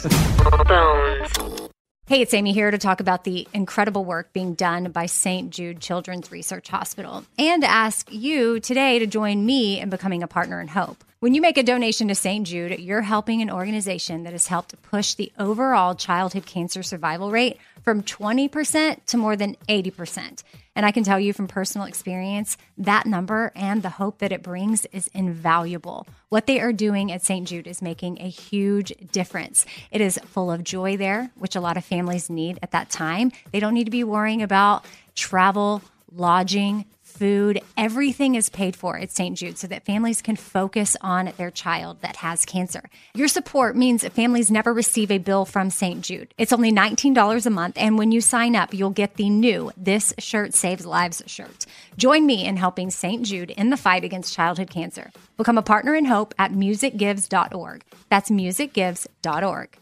Hey, it's Amy here to talk about the incredible work being done by St. Jude Children's Research Hospital and ask you today to join me in becoming a partner in hope. When you make a donation to St. Jude, you're helping an organization that has helped push the overall childhood cancer survival rate from 20% to more than 80%. And I can tell you from personal experience, that number and the hope that it brings is invaluable. What they are doing at St. Jude is making a huge difference. It is full of joy there, which a lot of families need at that time. They don't need to be worrying about travel, lodging, food, everything is paid for at St. Jude so that families can focus on their child that has cancer. Your support means that families never receive a bill from St. Jude. It's only $19 a month, and when you sign up, you'll get the new This Shirt Saves Lives shirt. Join me in helping St. Jude in the fight against childhood cancer. Become a partner in hope at musicgives.org. That's musicgives.org.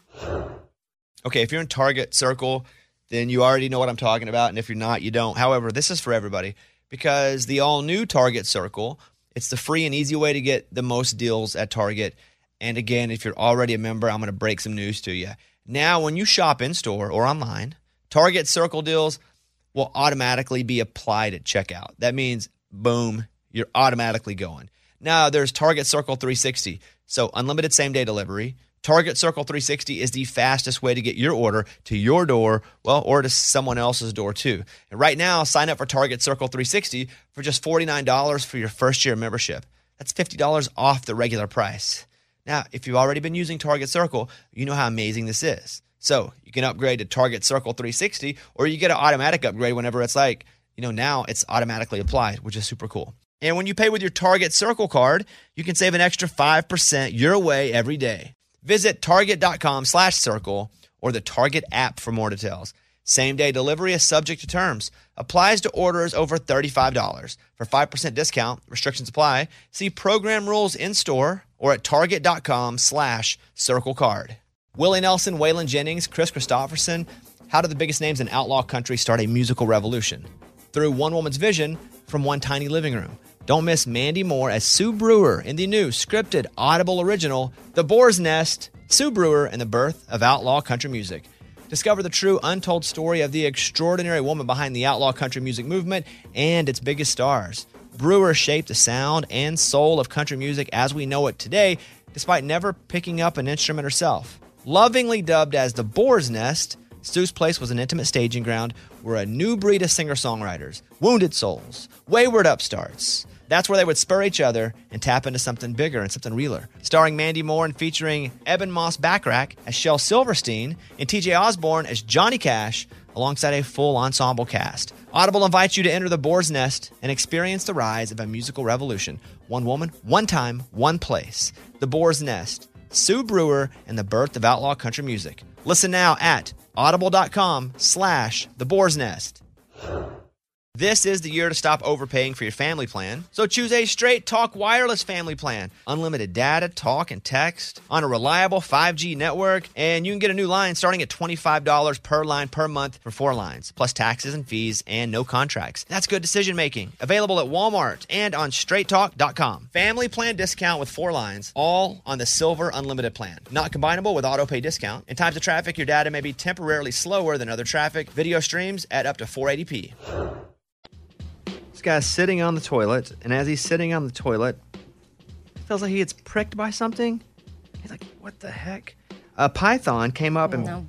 Okay, if you're in Target Circle, then you already know what I'm talking about, and if you're not, you don't. However, this is for everybody because the all-new Target Circle, it's the free and easy way to get the most deals at Target. And again, if you're already a member, I'm going to break some news to you. Now, when you shop in-store or online, Target Circle deals will automatically be applied at checkout. That means, boom, you're automatically going. Now, there's Target Circle 360, so unlimited same-day delivery. Target Circle 360 is the fastest way to get your order to your door, well, or to someone else's door too. And right now, sign up for Target Circle 360 for just $49 for your first year membership. That's $50 off the regular price. Now, if you've already been using Target Circle, you know how amazing this is. So you can upgrade to Target Circle 360, or you get an automatic upgrade whenever it's like, now it's automatically applied, which is super cool. And when you pay with your Target Circle card, you can save an extra 5% your way every day. Visit target.com/circle or the Target app for more details. Same-day delivery is subject to terms. Applies to orders over $35. For 5% discount, restrictions apply. See program rules in-store or at target.com/circle card. Willie Nelson, Waylon Jennings, Chris Christopherson. How did the biggest names in outlaw country start a musical revolution? Through one woman's vision from one tiny living room. Don't miss Mandy Moore as Sue Brewer in the new scripted Audible original, The Boar's Nest, Sue Brewer and the Birth of Outlaw Country Music. Discover the true untold story of the extraordinary woman behind the outlaw country music movement and its biggest stars. Brewer shaped the sound and soul of country music as we know it today, despite never picking up an instrument herself. Lovingly dubbed as The Boar's Nest, Sue's place was an intimate staging ground where a new breed of singer-songwriters, wounded souls, wayward upstarts, that's where they would spur each other and tap into something bigger and something realer. Starring Mandy Moore and featuring Eben Moss Backrack as Shel Silverstein and TJ Osborne as Johnny Cash, alongside a full ensemble cast. Audible invites you to enter the Boar's Nest and experience the rise of a musical revolution. One woman, one time, one place. The Boar's Nest, Sue Brewer and the Birth of Outlaw Country Music. Listen now at audible.com/The Boar's Nest. This is the year to stop overpaying for your family plan. So choose a Straight Talk Wireless family plan. Unlimited data, talk, and text on a reliable 5G network. And you can get a new line starting at $25 per line per month for 4 lines, plus taxes and fees and no contracts. That's good decision making. Available at Walmart and on straighttalk.com. Family plan discount with 4 lines, all on the Silver Unlimited plan. Not combinable with auto pay discount. In times of traffic, your data may be temporarily slower than other traffic. Video streams at up to 480p. This guy's sitting on the toilet, and as he's sitting on the toilet, it feels like he gets pricked by something. He's like, what the heck? A python came up and... No.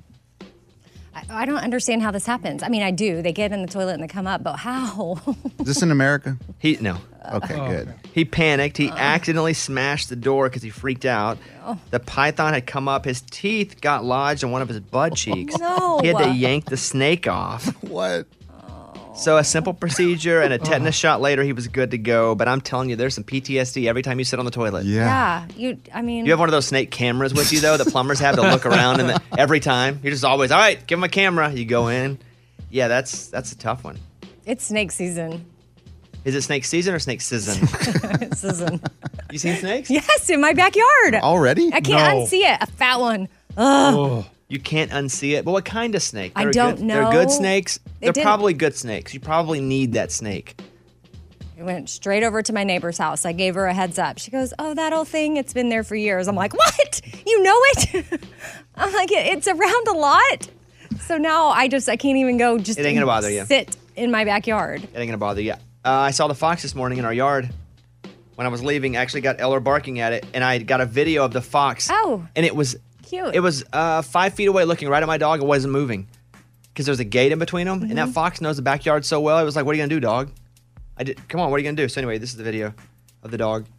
I don't understand how this happens. I mean, I do. They get in the toilet and they come up, but how? Is this in America? No. Okay, good. He panicked. He accidentally smashed the door because he freaked out. Oh. The python had come up. His teeth got lodged in one of his butt cheeks. No. He had to yank the snake off. What? So a simple procedure and a tetanus shot later, he was good to go. But I'm telling you, there's some PTSD every time you sit on the toilet. Yeah. You have one of those snake cameras with you, though, that plumbers have to look around and every time. You're just always, all right, give him a camera. You go in. Yeah, that's a tough one. It's snake season. Is it snake season or snake season? Season. You seen snakes? Yes, in my backyard. Already? I can't unsee it. A fat one. Ugh. You can't unsee it. But what kind of snake? I don't know. They're good snakes. They're probably good snakes. You probably need that snake. I went straight over to my neighbor's house. I gave her a heads up. She goes, oh, that old thing, it's been there for years. I'm like, what? You know it? I'm like, it's around a lot. So now I can't even go just It ain't gonna bother you. sit in my backyard. It ain't gonna bother you. I saw the fox this morning in our yard. When I was leaving, I actually got Eller barking at it, and I got a video of the fox. Oh. And it was... Cute. It was 5 feet away looking right at my dog. It wasn't moving because there's a gate in between them. Mm-hmm. And that fox knows the backyard so well. I was like, what are you going to do, dog? Come on, what are you going to do? So anyway, this is the video of the dog.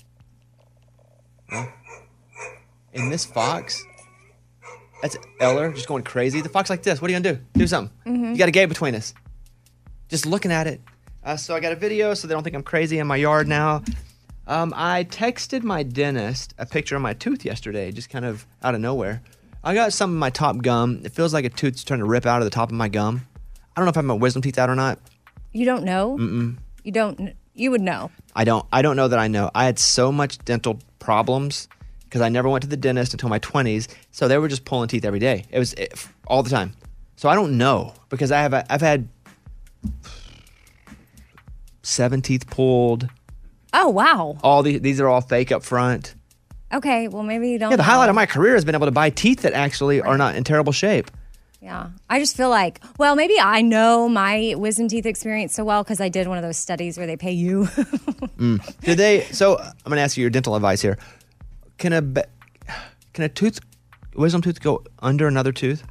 And this fox, that's Eller just going crazy. The fox like this. What are you going to do? Do something. Mm-hmm. You got a gate between us. Just looking at it. So I got a video so they don't think I'm crazy in my yard now. I texted my dentist a picture of my tooth yesterday, just kind of out of nowhere. I got some in my top gum. It feels like a tooth's trying to rip out of the top of my gum. I don't know if I have my wisdom teeth out or not. You don't know? Mm-mm. You don't. You would know. I don't know that I know. I had so much dental problems because I never went to the dentist until my 20s. So they were just pulling teeth every day. It was all the time. So I don't know because I've had 7 teeth pulled. Oh, wow. All these are all fake up front. Okay, well, maybe you don't Yeah, the know. highlight of my career has been able to buy teeth that actually are not in terrible shape. Yeah. I just feel like, well, maybe I know my wisdom teeth experience so well because I did one of those studies where they pay you. Did they? So I'm going to ask you your dental advice here. Can a wisdom tooth go under another tooth?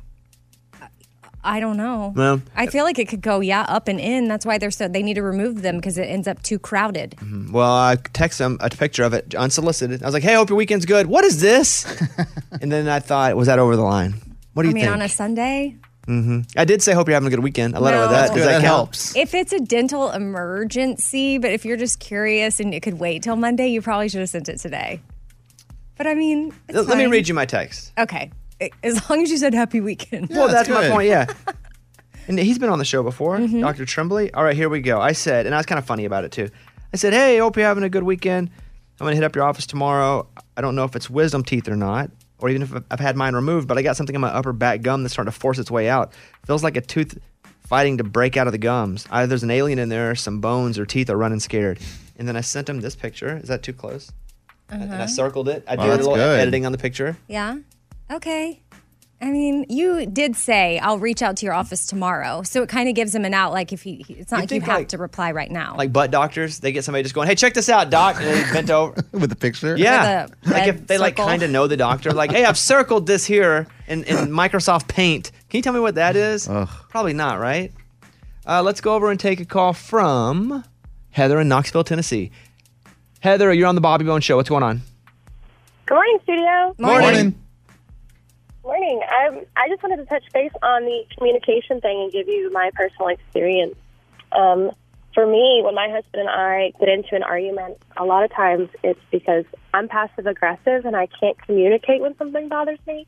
I don't know. Well, I feel like it could go, up and in. That's why they need to remove them because it ends up too crowded. Well, I text them a picture of it unsolicited. I was like, hey, hope your weekend's good. What is this? And then I thought, was that over the line? What do you think? On a Sunday? Mm-hmm. I did say, hope you're having a good weekend. I let it with that. Does that help? If it's a dental emergency, but if you're just curious and it could wait till Monday, you probably should have sent it today. But I mean, it's Let me fine. read you my text. Okay. As long as you said happy weekend. Well, that's my point, yeah. And he's been on the show before, Dr. Tremblay. All right, here we go. I said, and I was kind of funny about it too. I said, hey, hope you're having a good weekend. I'm going to hit up your office tomorrow. I don't know if it's wisdom teeth or not, or even if I've had mine removed, but I got something in my upper back gum that's starting to force its way out. Feels like a tooth fighting to break out of the gums. Either there's an alien in there, some bones, or teeth are running scared. And then I sent him this picture. Is that too close? And I circled it. I did a little editing on the picture. Yeah. Okay. I mean, you did say I'll reach out to your office tomorrow, so it kind of gives him an out. Like if it's not like you have to reply right now. Like butt doctors, they get somebody just going, "Hey, check this out, doc," and they bent over with the picture. Yeah, With a like red if they like circle. kind of know the doctor, like, "Hey, I've circled this here in Microsoft Paint. Can you tell me what that is?" Probably not, right? Let's go over and take a call from Heather in Knoxville, Tennessee. Heather, you're on the Bobby Bones Show. What's going on? Good morning, studio. Morning. Morning. I just wanted to touch base on the communication thing and give you my personal experience. For me, when my husband and I get into an argument, a lot of times it's because I'm passive aggressive and I can't communicate when something bothers me.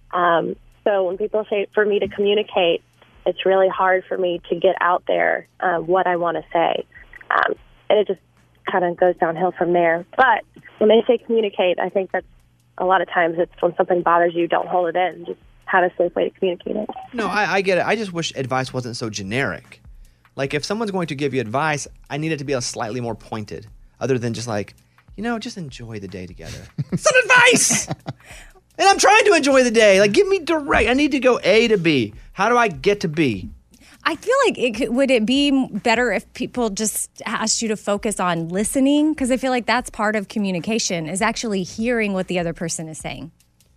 So when people say for me to communicate, it's really hard for me to get out there what I want to say. And it just kind of goes downhill from there. But when they say communicate, I think that's a lot of times it's when something bothers you, don't hold it in. Just have a safe way to communicate it. No, I get it. I just wish advice wasn't so generic. Like if someone's going to give you advice, I need it to be a slightly more pointed, other than just like, just enjoy the day together. Some advice! And I'm trying to enjoy the day. Like, give me direct. I need to go A to B. How do I get to B? I feel like would it be better if people just asked you to focus on listening? Because I feel like that's part of communication is actually hearing what the other person is saying.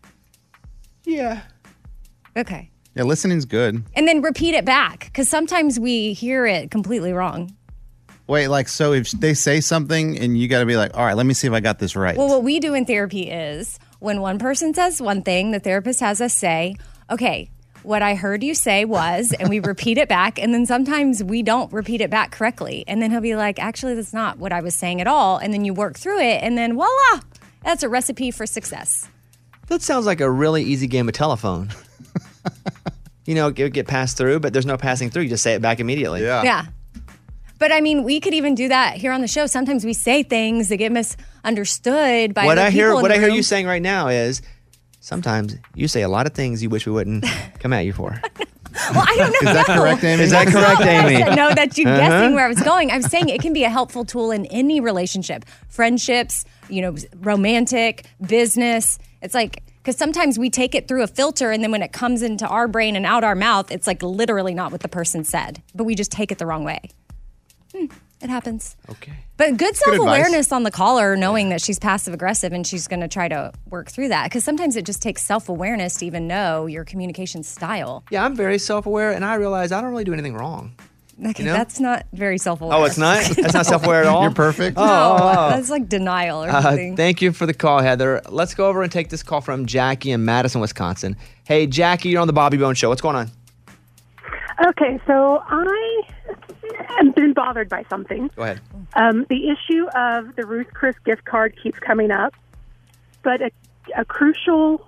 Yeah. Okay. Yeah, listening's good. And then repeat it back because sometimes we hear it completely wrong. Wait, so if they say something and you got to be like, all right, let me see if I got this right. Well, what we do in therapy is when one person says one thing, the therapist has us say, okay, what I heard you say was, and we repeat it back. And then sometimes we don't repeat it back correctly. And then he'll be like, actually, that's not what I was saying at all. And then you work through it. And then voila, that's a recipe for success. That sounds like a really easy game of telephone. Get passed through, but there's no passing through. You just say it back immediately. Yeah. But I mean, we could even do that here on the show. Sometimes we say things that get misunderstood by What other I people hear, in what the I hear room. you saying right now is sometimes you say a lot of things you wish we wouldn't come at you for. Well, I don't know. Is that correct, Amy? Is that That's correct, not what I Amy? said. No, that's you Uh-huh. guessing where I was going. I'm saying it can be a helpful tool in any relationship, friendships, romantic, business. It's like, because sometimes we take it through a filter and then when it comes into our brain and out our mouth, it's like literally not what the person said, but we just take it the wrong way. It happens. Okay. But good advice. self-awareness on the caller, knowing that she's passive-aggressive and she's going to try to work through that. Because sometimes it just takes self-awareness to even know your communication style. Yeah, I'm very self-aware, and I realize I don't really do anything wrong. Okay, that's not very self-aware. Oh, it's not? That's not self-aware at all? You're perfect. No, Oh. that's like denial or something. Thank you for the call, Heather. Let's go over and take this call from Jackie in Madison, Wisconsin. Hey, Jackie, you're on the Bobby Bones Show. What's going on? Okay, so I I've been bothered by something. Go ahead. The issue of the Ruth Chris gift card keeps coming up, but a crucial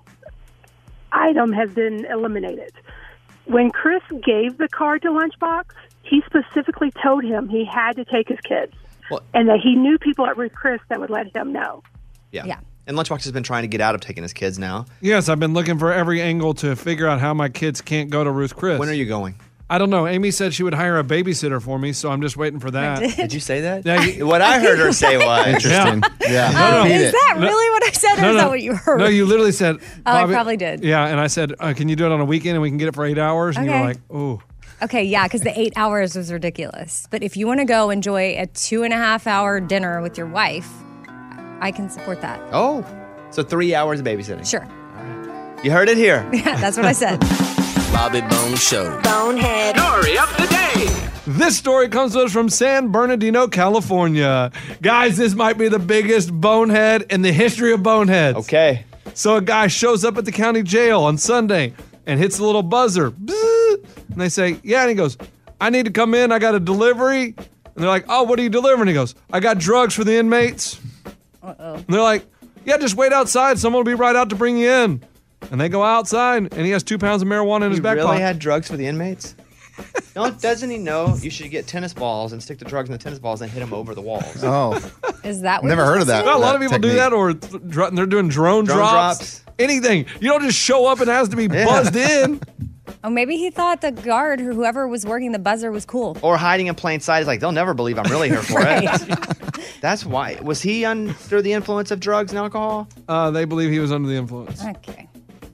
item has been eliminated. When Chris gave the card to Lunchbox, he specifically told him he had to take his kids, and that he knew people at Ruth Chris that would let him know. Yeah. And Lunchbox has been trying to get out of taking his kids now. Yes, I've been looking for every angle to figure out how my kids can't go to Ruth Chris. When are you going? I don't know. Amy said she would hire a babysitter for me, so I'm just waiting for that. Did you say that? Yeah, what I heard her say was. Interesting. Yeah. No. Is that really what I said, or is that what you heard? No, you literally said. I probably did. Yeah, and I said, can you do it on a weekend and we can get it for 8 hours? And you were Okay. like, ooh. Okay, yeah, because the 8 hours was ridiculous. But if you want to go enjoy a 2.5 hour dinner with your wife, I can support that. Oh, so 3 hours of babysitting. Sure. You heard it here. Yeah, that's what I said. Bobby Bones Show. Bonehead. Story of the day. This story comes to us from San Bernardino, California. Guys, this might be the biggest bonehead in the history of boneheads. Okay. So a guy shows up at the county jail on Sunday and hits the little buzzer. Bzzz. And they say, yeah, and he goes, I need to come in. I got a delivery. And they're like, oh, what are you delivering? He goes, I got drugs for the inmates. Uh-oh. And they're like, yeah, just wait outside. Someone will be right out to bring you in. And they go outside, and he has 2 pounds of marijuana in his back really pocket. had drugs for the inmates? Doesn't he know you should get tennis balls and stick the drugs in the tennis balls and hit them over the walls? Oh. Is that what Never you're heard of that. saying? Well, a lot of people do that, or they're doing drone drops. Anything. You don't just show up and it has to be buzzed in. Oh, maybe he thought the guard or whoever was working the buzzer was cool. Or hiding in plain sight. He's like, they'll never believe I'm really here for it. That's why. Was he under the influence of drugs and alcohol? They believe he was under the influence. Okay.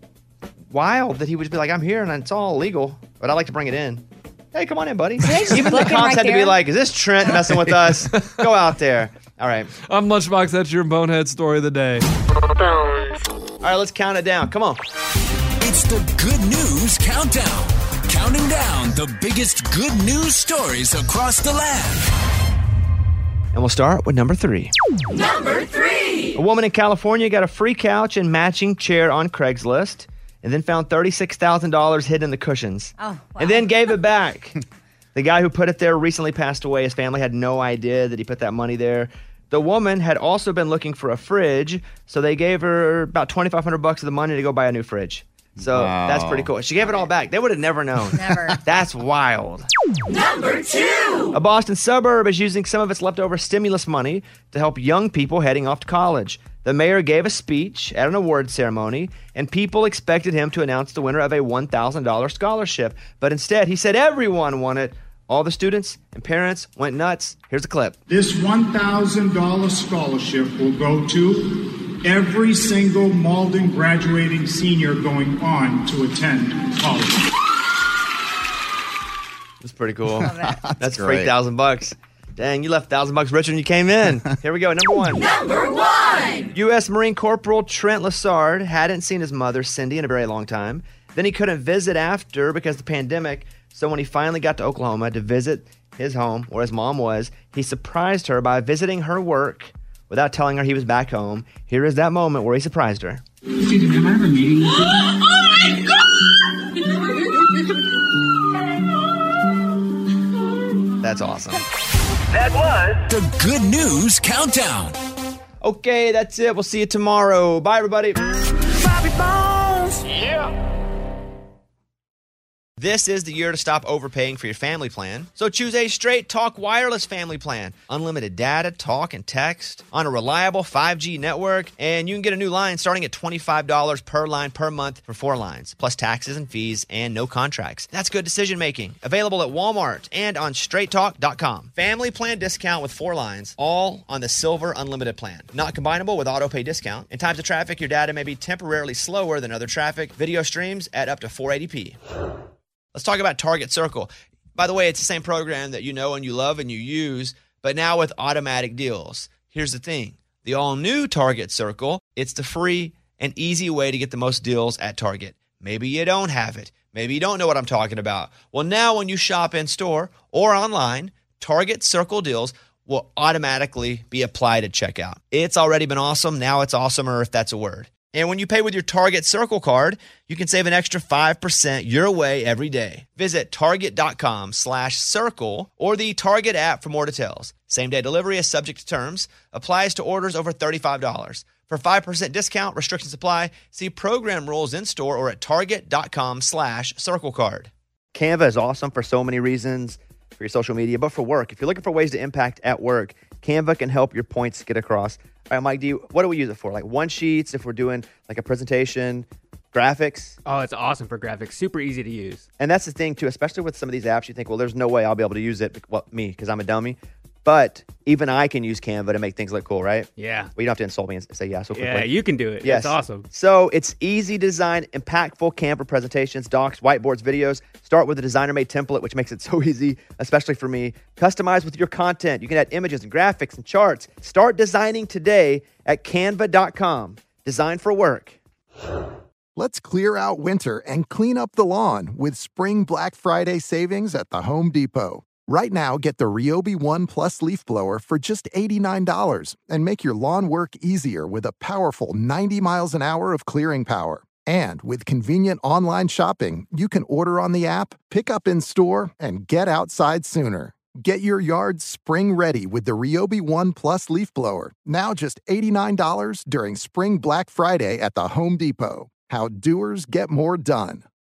Wild that he would just be like, I'm here and it's all illegal, but I like to bring it in. Hey, come on in, buddy. they just Even the book him cops right had to be there? like, is this Trent messing with us? Go out there. All right. I'm Lunchbox. That's your bonehead story of the day. All right, let's count it down. Come on. It's the Good News Countdown. Counting down the biggest good news stories across the land. And we'll start with number 3. Number 3. A woman in California got a free couch and matching chair on Craigslist and then found $36,000 hidden in the cushions. Oh, wow. And then gave it back. The guy who put it there recently passed away. His family had no idea that he put that money there. The woman had also been looking for a fridge, so they gave her about $2,500 of the money to go buy a new fridge. So that's pretty cool. She gave it all back. They would have never known. Never. That's wild. Number 2. A Boston suburb is using some of its leftover stimulus money to help young people heading off to college. The mayor gave a speech at an award ceremony, and people expected him to announce the winner of a $1,000 scholarship. But instead, he said everyone won it. All the students and parents went nuts. Here's a clip. This $1,000 scholarship will go to every single Malden graduating senior going on to attend college. That's pretty cool. That's great. $3,000. Dang, you left $1,000 richer than you came in. Here we go. Number 1. Number 1. U.S. Marine Corporal Trent Lassard hadn't seen his mother, Cindy, in a very long time. Then he couldn't visit after because of the pandemic. So when he finally got to Oklahoma to visit his home where his mom was, he surprised her by visiting her work without telling her he was back home. Here is that moment where he surprised her. Susan, am I ever meeting you? Oh my God! That's awesome. That was the Good News Countdown. Okay, that's it. We'll see you tomorrow. Bye, everybody. Bobby Bones. Yeah. This is the year to stop overpaying for your family plan. So choose a Straight Talk Wireless family plan. Unlimited data, talk, and text on a reliable 5G network. And you can get a new line starting at $25 per line per month for 4 lines, plus taxes and fees and no contracts. That's good decision making. Available at Walmart and on straighttalk.com. Family plan discount with 4 lines, all on the Silver Unlimited plan. Not combinable with auto pay discount. In times of traffic, your data may be temporarily slower than other traffic. Video streams at up to 480p. Let's talk about Target Circle. By the way, it's the same program that you know and you love and you use, but now with automatic deals. Here's the thing. The all-new Target Circle, it's the free and easy way to get the most deals at Target. Maybe you don't have it. Maybe you don't know what I'm talking about. Well, now when you shop in-store or online, Target Circle deals will automatically be applied at checkout. It's already been awesome. Now it's awesomer, if that's a word. And when you pay with your Target Circle card, you can save an extra 5% your way every day. Visit target.com/circle or the Target app for more details. Same-day delivery is subject to terms. Applies to orders over $35. For 5% discount, restrictions apply. See program rules in store or at target.com/circle card. Canva is awesome for so many reasons, for your social media, but for work. If you're looking for ways to impact at work, Canva can help your points get across. All right, Mike, what do we use it for? Like one sheets, if we're doing like a presentation, graphics? Oh, it's awesome for graphics. Super easy to use. And that's the thing, too, especially with some of these apps, you think, well, there's no way I'll be able to use it, well, me, because I'm a dummy. But even I can use Canva to make things look cool, right? Yeah. Well, you don't have to insult me and say yeah so quickly. Yeah, you can do it. Yes. It's awesome. So it's easy design, impactful Canva presentations, docs, whiteboards, videos. Start with a designer-made template, which makes it so easy, especially for me. Customize with your content. You can add images and graphics and charts. Start designing today at canva.com. Design for work. Let's clear out winter and clean up the lawn with Spring Black Friday savings at the Home Depot. Right now, get the Ryobi One Plus leaf blower for just $89 and make your lawn work easier with a powerful 90 miles an hour of clearing power. And with convenient online shopping, you can order on the app, pick up in store, and get outside sooner. Get your yard spring ready with the Ryobi One Plus leaf blower, now just $89 during Spring Black Friday at the Home Depot. How doers get more done.